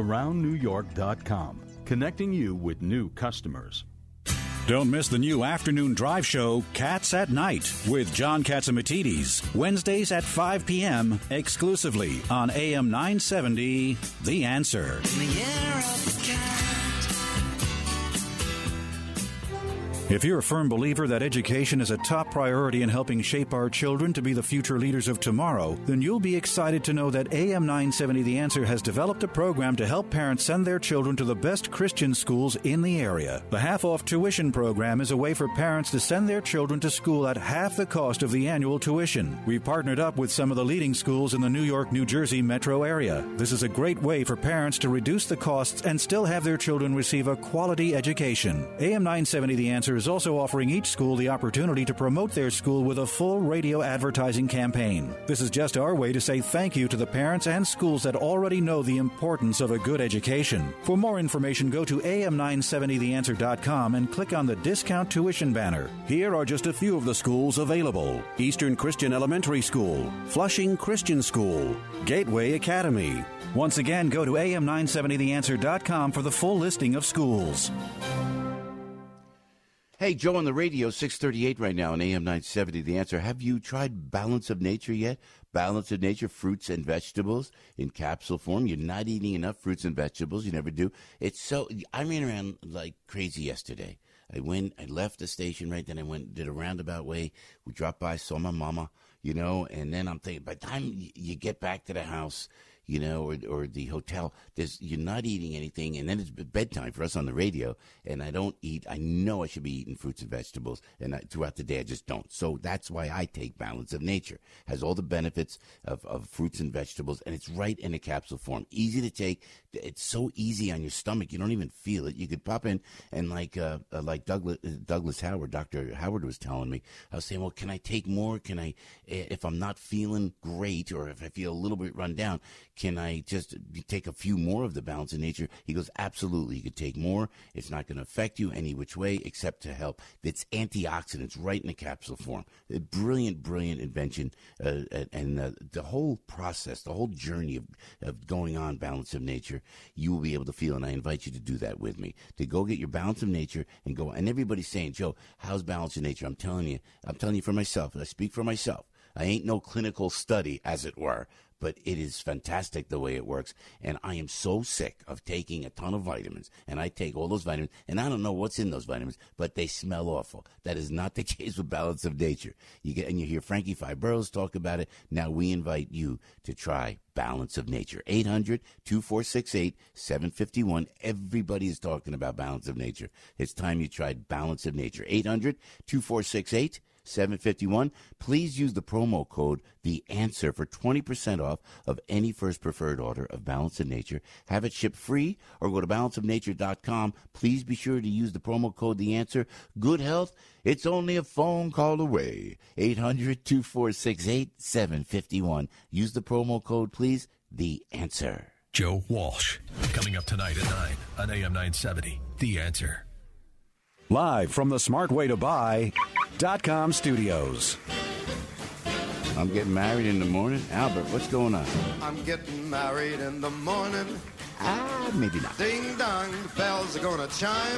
surroundnewyork.com. Connecting you with new customers.
Don't miss the new afternoon drive show, Cats at Night, with John Catsimatidis, Wednesdays at 5 p.m., exclusively on AM 970, The Answer.
In the year of the cat.
If you're a firm believer that education is a top priority in helping shape our children to be the future leaders of tomorrow, then you'll be excited to know that AM 970 The Answer has developed a program to help parents send their children to the best Christian schools in the area. The half-off tuition program is a way for parents to send their children to school at half the cost of the annual tuition. We've partnered up with some of the leading schools in the New York, New Jersey metro area. This is a great way for parents to reduce the costs and still have their children receive a quality education. AM 970 The Answer is also offering each school the opportunity to promote their school with a full radio advertising campaign. This is just our way to say thank you to the parents and schools that already know the importance of a good education. For more information, go to am970theanswer.com and click on the discount tuition banner. Here are just a few of the schools available: Eastern Christian Elementary School, Flushing Christian School, Gateway Academy. Once again, go to am970theanswer.com for the full listing of schools.
Hey, Joe on the radio, 638 right now on AM 970, The Answer. Have you tried Balance of Nature yet? Balance of Nature, fruits and vegetables in capsule form. You're not eating enough fruits and vegetables. You never do. I ran around like crazy yesterday. I left the station, right? Then I did a roundabout way. We dropped by, saw my mama, and then I'm thinking, by the time you get back to the house, or the hotel, you're not eating anything, and then it's bedtime for us on the radio, and I don't eat. I know I should be eating fruits and vegetables, and throughout the day I just don't. So that's why I take Balance of Nature. Has all the benefits of fruits and vegetables, and it's right in a capsule form. Easy to take. It's so easy on your stomach, you don't even feel it. You could pop in, and like Douglas Howard, Dr. Howard was telling me, I was saying, well, can I take more? Can I, if I'm not feeling great or if I feel a little bit run down, can I just take a few more of the Balance of Nature? He goes, absolutely. You could take more. It's not going to affect you any which way except to help. It's antioxidants right in a capsule form. A brilliant, brilliant invention. And the whole process, the whole journey of going on Balance of Nature, you will be able to feel. And I invite you to do that with me, to go get your Balance of Nature and go. And everybody's saying, Joe, how's Balance of Nature? I'm telling you for myself. I speak for myself. I ain't no clinical study, as it were, but it is fantastic the way it works. And I am so sick of taking a ton of vitamins, and I take all those vitamins, and I don't know what's in those vitamins, but they smell awful. That is not the case with Balance of Nature. You hear Frankie Five Burrows talk about it. Now we invite you to try Balance of Nature. 800-2468-751. Everybody is talking about Balance of Nature. It's time you tried Balance of Nature. 800-2468-751. 751. Please use the promo code The Answer for 20% off of any first preferred order of Balance of Nature. Have it shipped free or go to balanceofnature.com. Please be sure to use the promo code The Answer. Good health, it's only a phone call away. 800-2468-751. Use the promo code, please. The Answer.
Joe Walsh. Coming up tonight at 9 on AM 970. The Answer.
Live from the SmartWayToBuy.com studios.
I'm getting married in the morning. Albert, what's going on?
I'm getting married in the morning.
Maybe not.
Ding dong, the bells are gonna chime.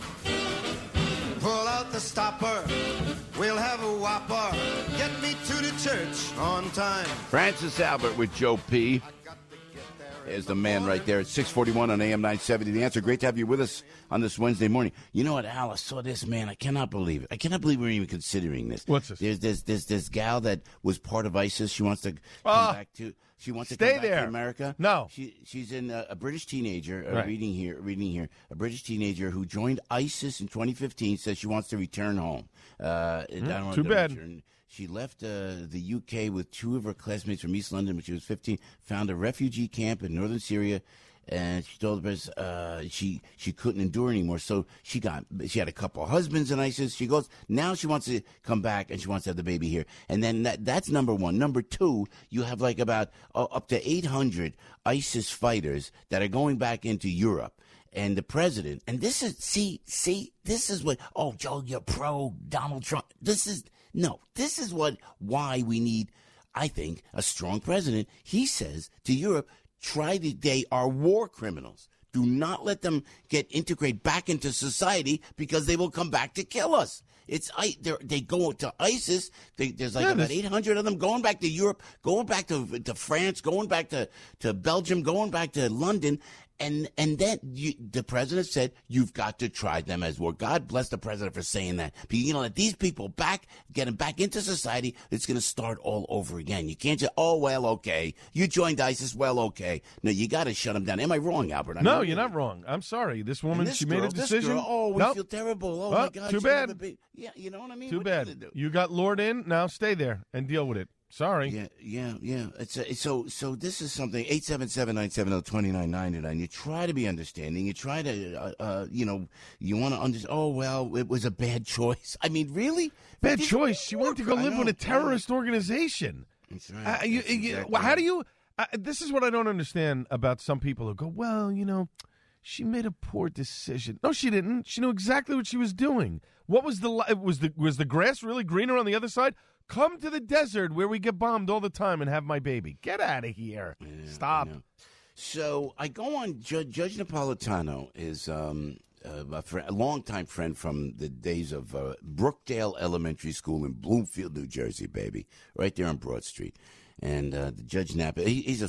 Pull out the stopper. We'll have a whopper. Get me to the church on time.
Francis Albert with Joe P. There's the man right there at 641 on AM 970. The Answer. Great to have you with us on this Wednesday morning. You know what, Al? I saw this, man. I cannot believe it. I cannot believe we're even considering this.
What's this?
There's this gal that was part of ISIS. She wants to come back to. She wants to
stay
come
there.
Back to America.
No,
she's in a British teenager.
Right.
Reading here. A British teenager who joined ISIS in 2015 says she wants to return home.
Too bad.
She left the UK with two of her classmates from East London when she was 15, found a refugee camp in northern Syria, and she told us she couldn't endure anymore. So she had a couple of husbands in ISIS. She goes, now she wants to come back, and she wants to have the baby here. And then that's number one. Number two, you have like about up to 800 ISIS fighters that are going back into Europe. And the president, and this is, this is what, oh, Joe, you're pro Donald Trump. This is why we need, I think, a strong president. He says to Europe, they are war criminals. Do not let them get integrated back into society because they will come back to kill us. They go to ISIS. There's about 800 of them going back to Europe, going back to France, going back to Belgium, going back to London. And then the president said, you've got to try them as war. God bless the president for saying that. But let these people get them back into society. It's going to start all over again. You can't just, oh, well, okay. You joined ISIS, well, okay. No, you got to shut them down. Am I wrong, Albert?
No, you're not wrong. I'm sorry. This woman, she made a decision.
We feel terrible. Oh, my God.
Too bad.
Yeah, you know what I mean?
Too bad. You got lured in. Now stay there and deal with it. Sorry.
Yeah. So this is something, 877-970-2999. You try to be understanding. You try to, you want to understand, oh, well, it was a bad choice. I mean, really?
Bad choice. She wanted to go live with a terrorist organization.
That's right.
How do you, this is what I don't understand about some people who go, well, she made a poor decision. No, she didn't. She knew exactly what she was doing. What was was the grass really greener on the other side? Come to the desert where we get bombed all the time and have my baby. Get out of here. Stop.
Yeah. So I go on. Judge Napolitano is a longtime friend from the days of Brookdale Elementary School in Bloomfield, New Jersey, baby, right there on Broad Street. And Judge Napa, he's a friend.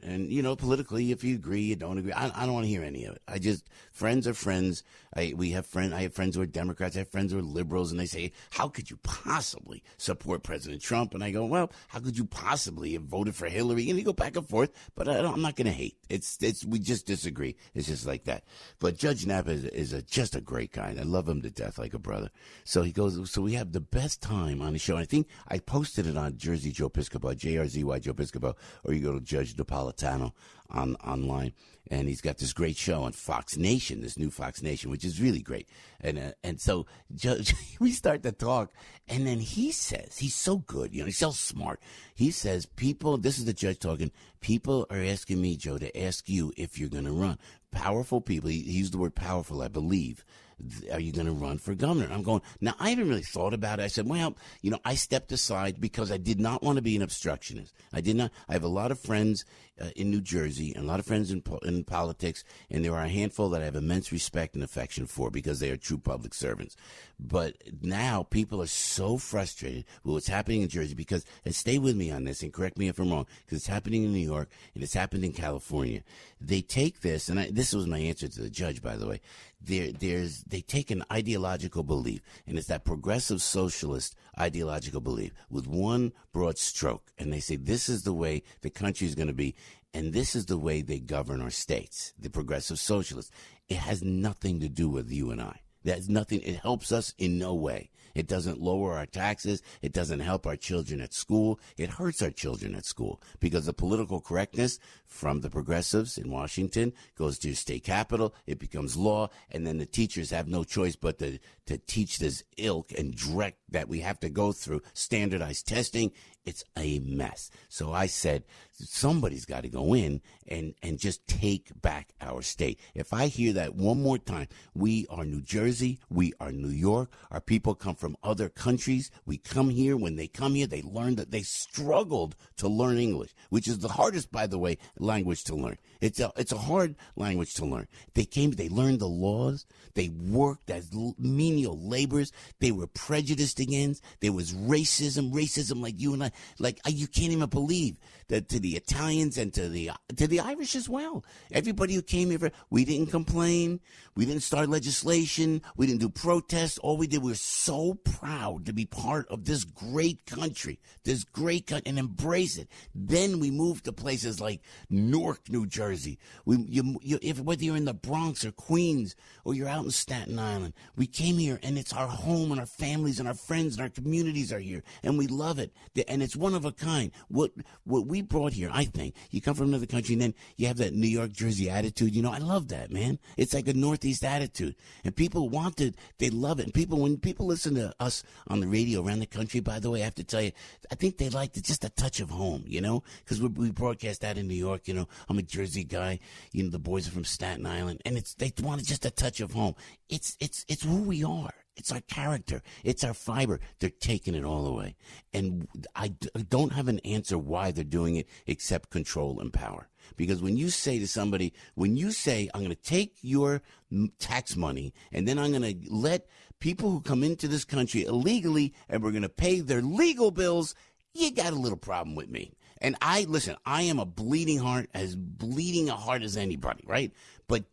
And, politically, if you agree, you don't agree, I don't want to hear any of it. Friends are friends. I have friends who are Democrats. I have friends who are liberals, and they say, how could you possibly support President Trump? And I go, well, how could you possibly have voted for Hillary? And you go back and forth, but I'm not going to hate. We just disagree. It's just like that. But Judge Napa is just a great guy, and I love him to death like a brother. So he goes, so we have the best time on the show. And I think I posted it on Jersey Joe Piscopo, JRZY Joe Piscopo, or you go to Judge Napolitano online, and he's got this great show on Fox Nation, this new Fox Nation, which is really great. And so Judge, we start to talk, and then he says, he's so good, he's so smart. He says, this is the judge talking, people are asking me, Joe, to ask you if you're going to run. Powerful people, he used the word powerful, I believe. Are you going to run for governor? I'm going, now, I haven't really thought about it. I said, well, I stepped aside because I did not want to be an obstructionist. I have a lot of friends in New Jersey and a lot of friends in politics, and there are a handful that I have immense respect and affection for because they are true public servants. But now people are so frustrated with what's happening in Jersey because, and stay with me on this and correct me if I'm wrong, because it's happening in New York and it's happened in California. They take this, and this was my answer to the judge, by the way. They take an ideological belief, and it's that progressive socialist ideological belief with one broad stroke, and they say this is the way the country is going to be, and this is the way they govern our states, the progressive socialists. It has nothing to do with you and I. That's nothing. It helps us in no way. It doesn't lower our taxes. It doesn't help our children at school. It hurts our children at school because the political correctness from the progressives in Washington goes to state capitol. It becomes law. And then the teachers have no choice but to teach this ilk and direct that we have to go through standardized testing. It's a mess. So I said, somebody's got to go in and just take back our state. If I hear that one more time, we are New Jersey, we are New York, our people come from other countries. We come here. When they come here, they learn that they struggled to learn English, which is the hardest, by the way, language to learn. It's a hard language to learn. They learned the laws. They worked as menial laborers. They were prejudiced against. There was racism like you and I. You can't even believe that to the Italians and to the Irish as well. Everybody who came here, we didn't complain. We didn't start legislation. We didn't do protests. All we did, we were so proud to be part of this great country, and embrace it. Then we moved to places like Newark, New Jersey. Whether you're in the Bronx or Queens or you're out in Staten Island, we came here, and it's our home, and our families and our friends and our communities are here, and we love it. And it's one of a kind. What we brought here, I think, you come from another country, and then you have that New York, Jersey attitude. I love that, man. It's like a Northeast attitude, and people want it. They love it. And when people listen to us on the radio around the country, by the way, I have to tell you, I think they like just a touch of home, because we broadcast that in New York. I'm a Jersey guy. The boys are from Staten Island, and they want just a touch of home. It's who we are. It's our character. It's our fiber. They're taking it all away. And I don't have an answer why they're doing it except control and power. Because when you say to somebody, I'm going to take your tax money and then I'm going to let people who come into this country illegally and we're going to pay their legal bills, you got a little problem with me. And I am a bleeding heart, as bleeding a heart as anybody, right? But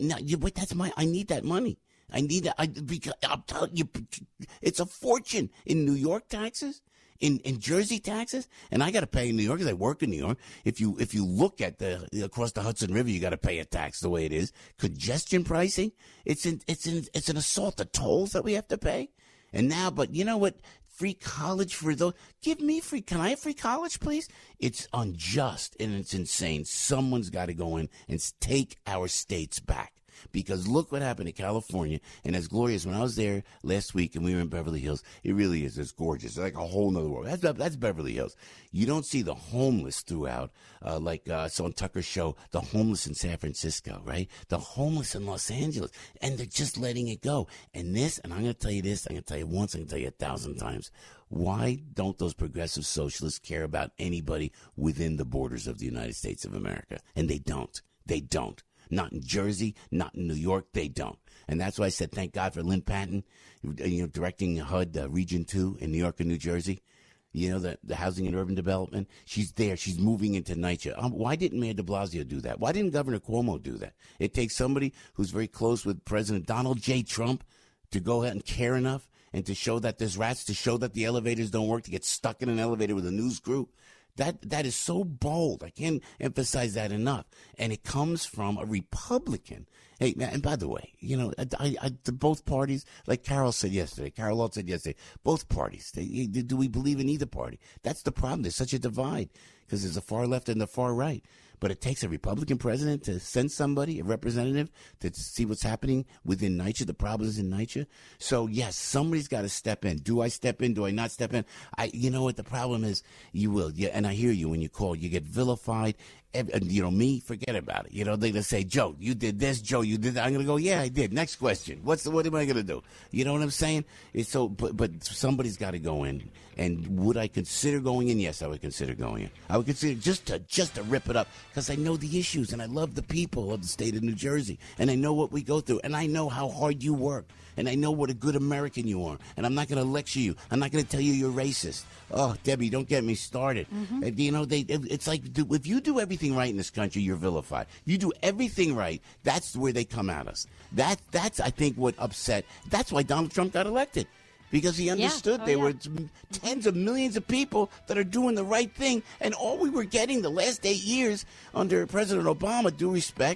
I need that money. I need that. Because I'll tell you, it's a fortune in New York taxes, in Jersey taxes, and I got to pay in New York because I work in New York. If you look at across the Hudson River, you got to pay a tax the way it is. Congestion pricing, it's an assault. The tolls that we have to pay, and now, but you know what? Free college for those. Give me free. Can I have free college, please? It's unjust and it's insane. Someone's got to go in and take our states back. Because look what happened in California, and it's glorious. When I was there last week and we were in Beverly Hills, it really is. It's gorgeous. It's like a whole nother world. That's Beverly Hills. You don't see the homeless throughout, so on Tucker's show, the homeless in San Francisco, right? The homeless in Los Angeles, and they're just letting it go. And I'm going to tell you this, I'm going to tell you once, I'm going to tell you 1,000 times. Why don't those progressive socialists care about anybody within the borders of the United States of America? And they don't. They don't. Not in Jersey, not in New York, they don't. And that's why I said thank God for Lynn Patton, directing HUD Region 2 in New York and New Jersey. You know, the Housing and Urban Development. She's there. She's moving into NYCHA. Why didn't Mayor de Blasio do that? Why didn't Governor Cuomo do that? It takes somebody who's very close with President Donald J. Trump to go ahead and care enough and to show that there's rats, to show that the elevators don't work, to get stuck in an elevator with a news crew. That is so bold. I can't emphasize that enough. And it comes from a Republican. Hey, man, and by the way, you know, both parties, like Carol Alt said yesterday, both parties, do we believe in either party? That's the problem. There's such a divide because there's a far left and the far right. But it takes a Republican president to send somebody, a representative, to see what's happening within NYCHA, the problems in NYCHA. So, yes, somebody's got to step in. Do I step in? Do I not step in? You know what the problem is? You will. Yeah, and I hear you when you call. You get vilified. You know, me, forget about it. You know, they say, Joe, you did this. Joe, you did that. I'm going to go, yeah, I did. Next question. What am I going to do? You know what I'm saying? It's so, but somebody's got to go in. And would I consider going in? Yes, I would consider going in. I would consider just to rip it up because I know the issues and I love the people of the state of New Jersey and I know what we go through and I know how hard you work and I know what a good American you are and I'm not going to lecture you. I'm not going to tell you you're racist. Oh, Debbie, don't get me started. Mm-hmm. You know, it's like if you do everything right in this country, you're vilified. You do everything right, that's where they come at us. That's I think what upset. That's why Donald Trump got elected. Because he understood there were tens of millions of people that are doing the right thing. And all we were getting the last 8 years under President Obama, due respect,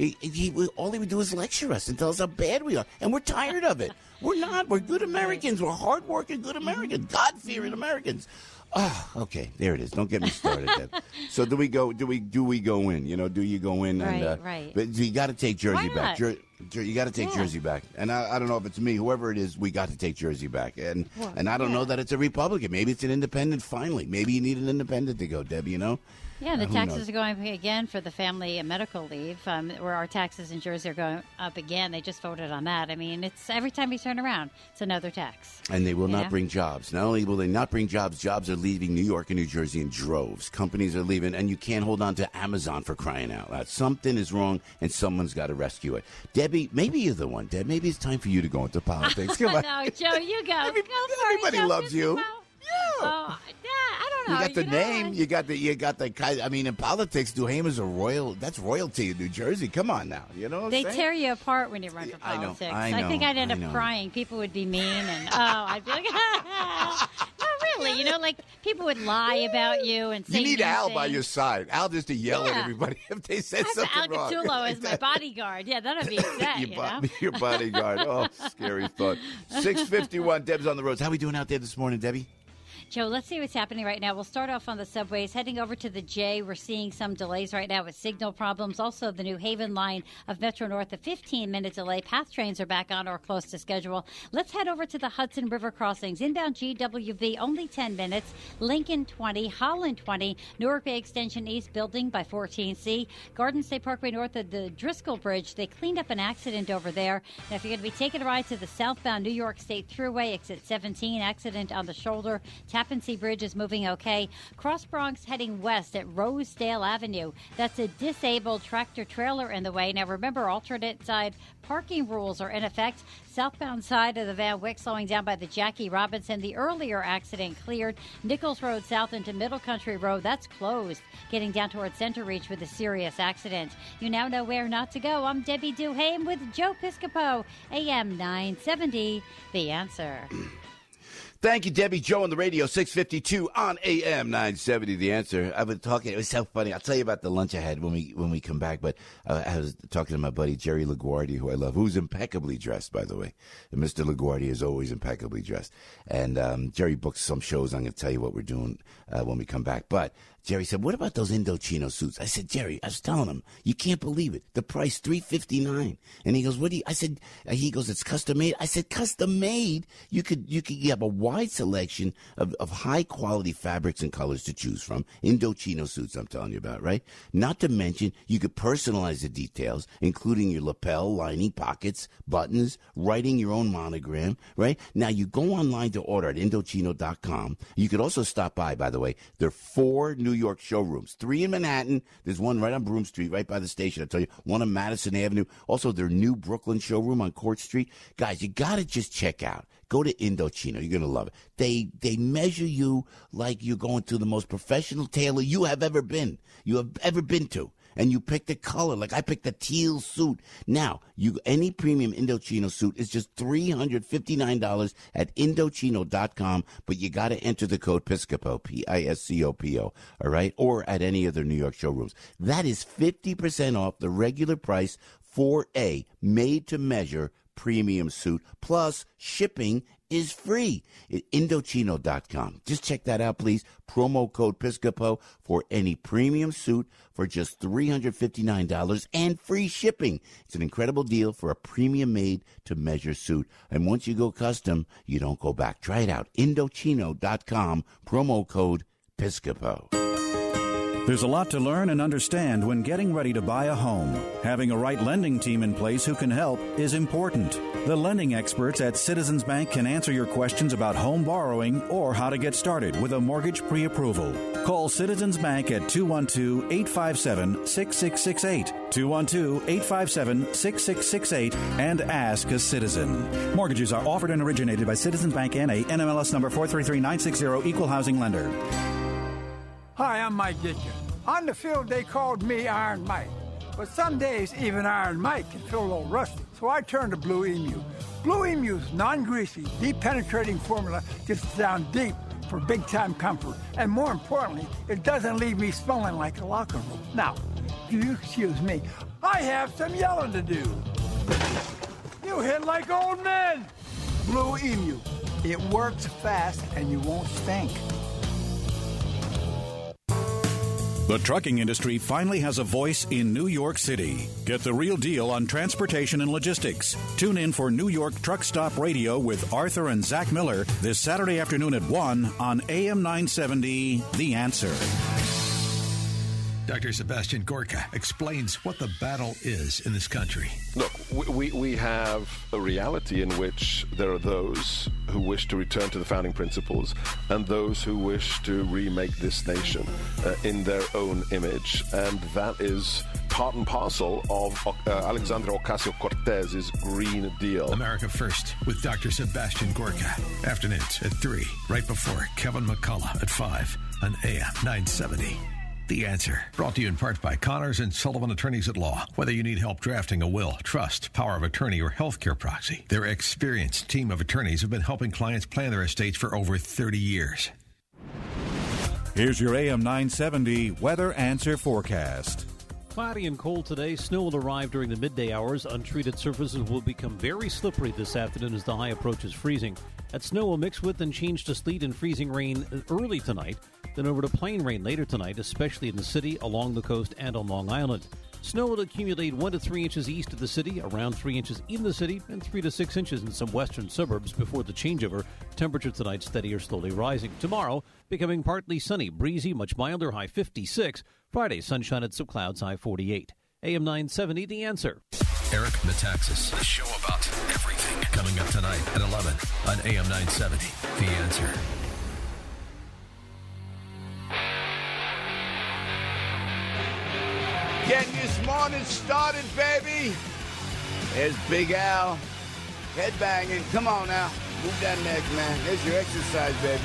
all he would do is lecture us and tell us how bad we are. And we're tired of it. We're not. We're good Americans. We're hardworking, good Americans, God-fearing Americans. Oh, okay. There it is. Don't get me started, Deb. So do we go in? You know, do you go in?
Right.
But you got to take Jersey back.
You
got to take Jersey back. And I don't know if it's me, whoever it is, we got to take Jersey back. And I don't know that it's a Republican. Maybe it's an independent finally. Maybe you need an independent to go, Deb, you know?
Yeah, the taxes are going again for the family and medical leave, where our taxes in Jersey are going up again. They just voted on that. I mean, it's every time you turn around, it's another tax.
And they will not bring jobs. Not only will they not bring jobs, jobs are leaving New York and New Jersey in droves. Companies are leaving, and you can't hold on to Amazon for crying out loud. Something is wrong, and someone's got to rescue it. Debbie, maybe you're the one. Deb, maybe it's time for you to go into politics. Come on.
No, Joe, you go.
Everybody loves you.
Yeah. I don't know.
You got the name. You got the. I mean, in politics, Duhaimer's that's royalty in New Jersey. Come on now. You know what
they
I'm saying?
tear you apart when you run for politics.
I know,
I think I'd end up crying. People would be mean, and I'd be like, no, really. You know, like people would lie about you and say.
You need Al
things.
by your side. Al just to yell at everybody if they said something wrong.
Al Gattullo as my bodyguard. Yeah, that'd be that.
Your bodyguard. Oh, scary thought. 6:51. Deb's on the roads. How are we doing out there this morning, Debbie?
Joe, let's see what's happening right now. We'll start off on the subways. Heading over to the J, we're seeing some delays right now with signal problems. Also, the New Haven line of Metro North, a 15-minute delay. PATH trains are back on or close to schedule. Let's head over to the Hudson River crossings. Inbound GWV, only 10 minutes. Lincoln, 20. Holland, 20. Newark Bay Extension East building by 14C. Garden State Parkway north of the Driscoll Bridge. They cleaned up an accident over there. Now, if you're going to be taking a ride to the southbound New York State Thruway, exit 17, accident on the shoulder. Tappan Zee Bridge is moving okay. Cross Bronx heading west at Rosedale Avenue. That's a disabled tractor trailer in the way. Now remember, alternate side parking rules are in effect. Southbound side of the Van Wyck slowing down by the Jackie Robinson. The earlier accident cleared. Nichols Road south into Middle Country Road, that's closed. Getting down towards Center Reach with a serious accident. You now know where not to go. I'm Debbie Duhaime with Joe Piscopo, AM 970, The Answer.
Thank you, Debbie. Joe on the radio, 6:52 on AM 970. The Answer. I've been talking. It was so funny. I'll tell you about the lunch I had when we come back. But I was talking to my buddy Jerry LaGuardia, who I love, who's impeccably dressed, by the way. And Mr. LaGuardia is always impeccably dressed. And Jerry books some shows. I'm going to tell you what we're doing when we come back. But Jerry said, "What about those Indochino suits?" I said, "Jerry, I was telling him, you can't believe it. The price, $359." And he goes, "What do you?" I said, "He goes, it's custom made." I said, "Custom made? You have a wide selection of high quality fabrics and colors to choose from. Indochino suits, I'm telling you about, right? Not to mention, you could personalize the details, including your lapel, lining, pockets, buttons, writing your own monogram, right? Now you go online to order at Indochino.com. You could also stop by the way. There are 4 New York showrooms, 3 in Manhattan. There's one right on Broome Street, right by the station. I tell you, one on Madison Avenue. Also, their new Brooklyn showroom on Court Street. Guys, you got to just check out. Go to Indochino. You're going to love it. love it. They measure you like you're going to the most professional tailor you have ever been to. And you pick the color. Like I picked a teal suit. Now, any premium Indochino suit is just $359 at Indochino.com, but you got to enter the code Piscopo, Piscopo, all right? Or at any of their New York showrooms. That is 50% off the regular price for a made-to-measure premium suit, plus shipping is free at Indochino.com. Just check that out, please. Promo code Piscopo for any premium suit for just $359 and free shipping. It's an incredible deal for a premium made-to-measure suit. And once you go custom, you don't go back. Try it out. Indochino.com, promo code Piscopo.
There's a lot to learn and understand when getting ready to buy a home. Having a right lending team in place who can help is important. The lending experts at Citizens Bank can answer your questions about home borrowing or how to get started with a mortgage pre-approval. Call Citizens Bank at 212-857-6668, 212-857-6668, and ask a citizen. Mortgages are offered and originated by Citizens Bank N.A., NMLS number 433960, Equal Housing Lender.
Hi, I'm Mike Ditka. On the field, they called me Iron Mike. But some days, even Iron Mike can feel a little rusty. So I turned to Blue Emu. Blue Emu's non-greasy, deep-penetrating formula gets down deep for big-time comfort. And more importantly, it doesn't leave me smelling like a locker room. Now, if you excuse me, I have some yelling to do. You hit like old men. Blue Emu. It works fast and you won't stink.
The trucking industry finally has a voice in New York City. Get the real deal on transportation and logistics. Tune in for New York Truck Stop Radio with Arthur and Zach Miller this Saturday afternoon at 1 on AM 970, The Answer.
Dr. Sebastian Gorka explains what the battle is in this country.
Look, we have a reality in which there are those who wish to return to the founding principles and those who wish to remake this nation in their own image. And that is part and parcel of Alexandria Ocasio-Cortez's Green Deal.
America First with Dr. Sebastian Gorka. Afternoons at 3, right before Kevin McCullough at 5 on AM 970. The Answer. Brought to you in part by Connors and Sullivan Attorneys at Law. Whether you need help drafting a will, trust, power of attorney, or healthcare proxy, their experienced team of attorneys have been helping clients plan their estates for over 30 years.
Here's your AM 970 Weather Answer forecast.
Cloudy and cold today. Snow will arrive during the midday hours. Untreated surfaces will become very slippery this afternoon as the high approaches freezing. That snow will mix with and change to sleet and freezing rain early tonight, then over to plain rain later tonight, especially in the city, along the coast, and on Long Island. Snow will accumulate 1 to 3 inches east of the city, around 3 inches in the city, and 3 to 6 inches in some western suburbs before the changeover. Temperature tonight steady or slowly rising. Tomorrow, becoming partly sunny, breezy, much milder, high 56. Friday, sunshine and some clouds, high 48. AM 970, The Answer.
Eric Metaxas, the show about everything, coming up tonight at 11 on AM 970, The Answer.
Getting this morning started, baby. There's Big Al. Headbanging. Come on now. Move that neck, man. There's your exercise, baby.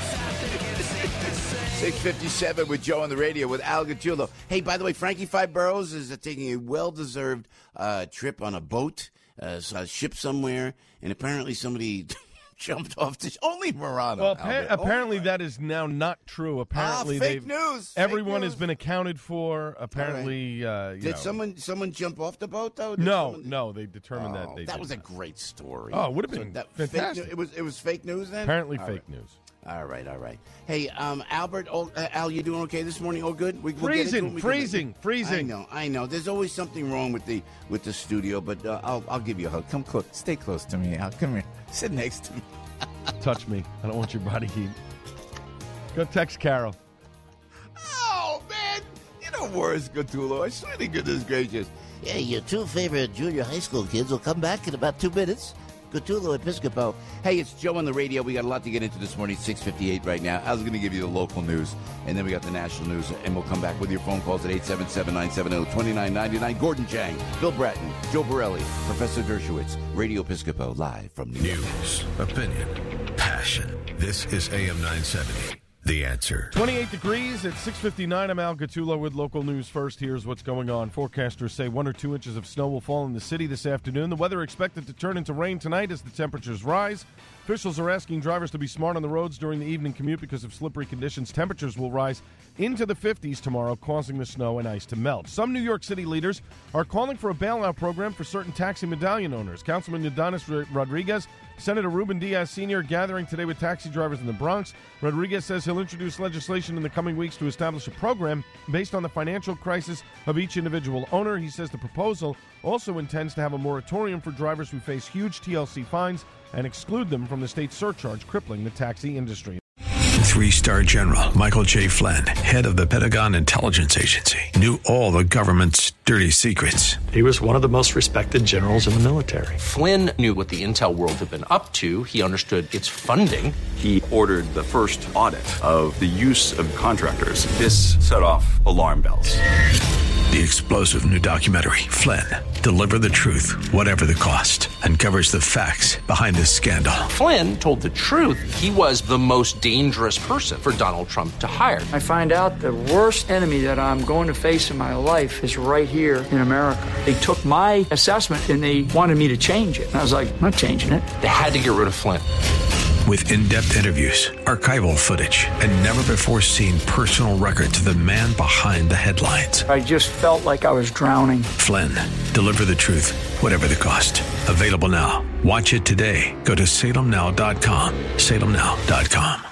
6:57 with Joe on the radio with Al Gattullo. Hey, by the way, Frankie Five Boroughs is taking a well-deserved trip on a boat, ship somewhere, and apparently somebody jumped off the only Morano.
Well, apparently that is now not true. Apparently,
fake news.
Everyone has been accounted for. Apparently,
did someone jump off the boat though?
No, they determined that they.
That was
not.
a great story.
Oh, it would have been fantastic.
It was fake news then.
Apparently, fake news.
All right. Hey, Albert, Al, you doing okay this morning? All good?
Freezing.
I know. There's always something wrong with the studio, but I'll give you a hug. Come close. Stay close to me, Al. Come here. Sit next to me.
Touch me. I don't want your body heat. Go text Carol.
Oh, man. You know worse, Gattullo. I swear to goodness gracious.
Yeah, your 2 favorite junior high school kids will come back in about 2 minutes. Gattullo Episcopo.
Hey, it's Joe on the radio. We got a lot to get into this morning. 6:58 right now. I was going to give you the local news, and then we got the national news, and we'll come back with your phone calls at 877-970-2999. Gordon Chang, Bill Bratton, Joe Borelli, Professor Dershowitz, Radio Episcopo, live from New York.
News, opinion, passion. passion. This is AM 970. The Answer.
28 degrees at 6:59. I'm Al Gattullo with local news first. Here's what's going on. Forecasters say 1 or 2 inches of snow will fall in the city this afternoon. The weather expected to turn into rain tonight as the temperatures rise. Officials are asking drivers to be smart on the roads during the evening commute because of slippery conditions. Temperatures will rise into the 50s tomorrow, causing the snow and ice to melt. Some New York City leaders are calling for a bailout program for certain taxi medallion owners. Councilman Adonis Rodriguez, Senator Ruben Diaz Sr. gathering today with taxi drivers in the Bronx. Rodriguez says he'll introduce legislation in the coming weeks to establish a program based on the financial crisis of each individual owner. He says the proposal also intends to have a moratorium for drivers who face huge TLC fines and exclude them from the state surcharge crippling the taxi industry.
3-star General Michael J. Flynn, head of the Pentagon Intelligence Agency, knew all the government's dirty secrets.
He was one of the most respected generals in the military.
Flynn knew what the intel world had been up to. He understood its funding.
He ordered the first audit of the use of contractors. This set off alarm bells.
The explosive new documentary, Flynn, Deliver the Truth, Whatever the Cost, uncovers the facts behind this scandal.
Flynn told the truth. He was the most dangerous person for Donald Trump to hire.
I find out the worst enemy that I'm going to face in my life is right here in America. They took my assessment and they wanted me to change it. And I was like, I'm not changing it.
They had to get rid of Flynn.
With in-depth interviews, archival footage, and never-before-seen personal records of the man behind the headlines.
I just felt like I was drowning.
Flynn, Deliver the Truth, Whatever the Cost. Available now. Watch it today. Go to salemnow.com. salemnow.com.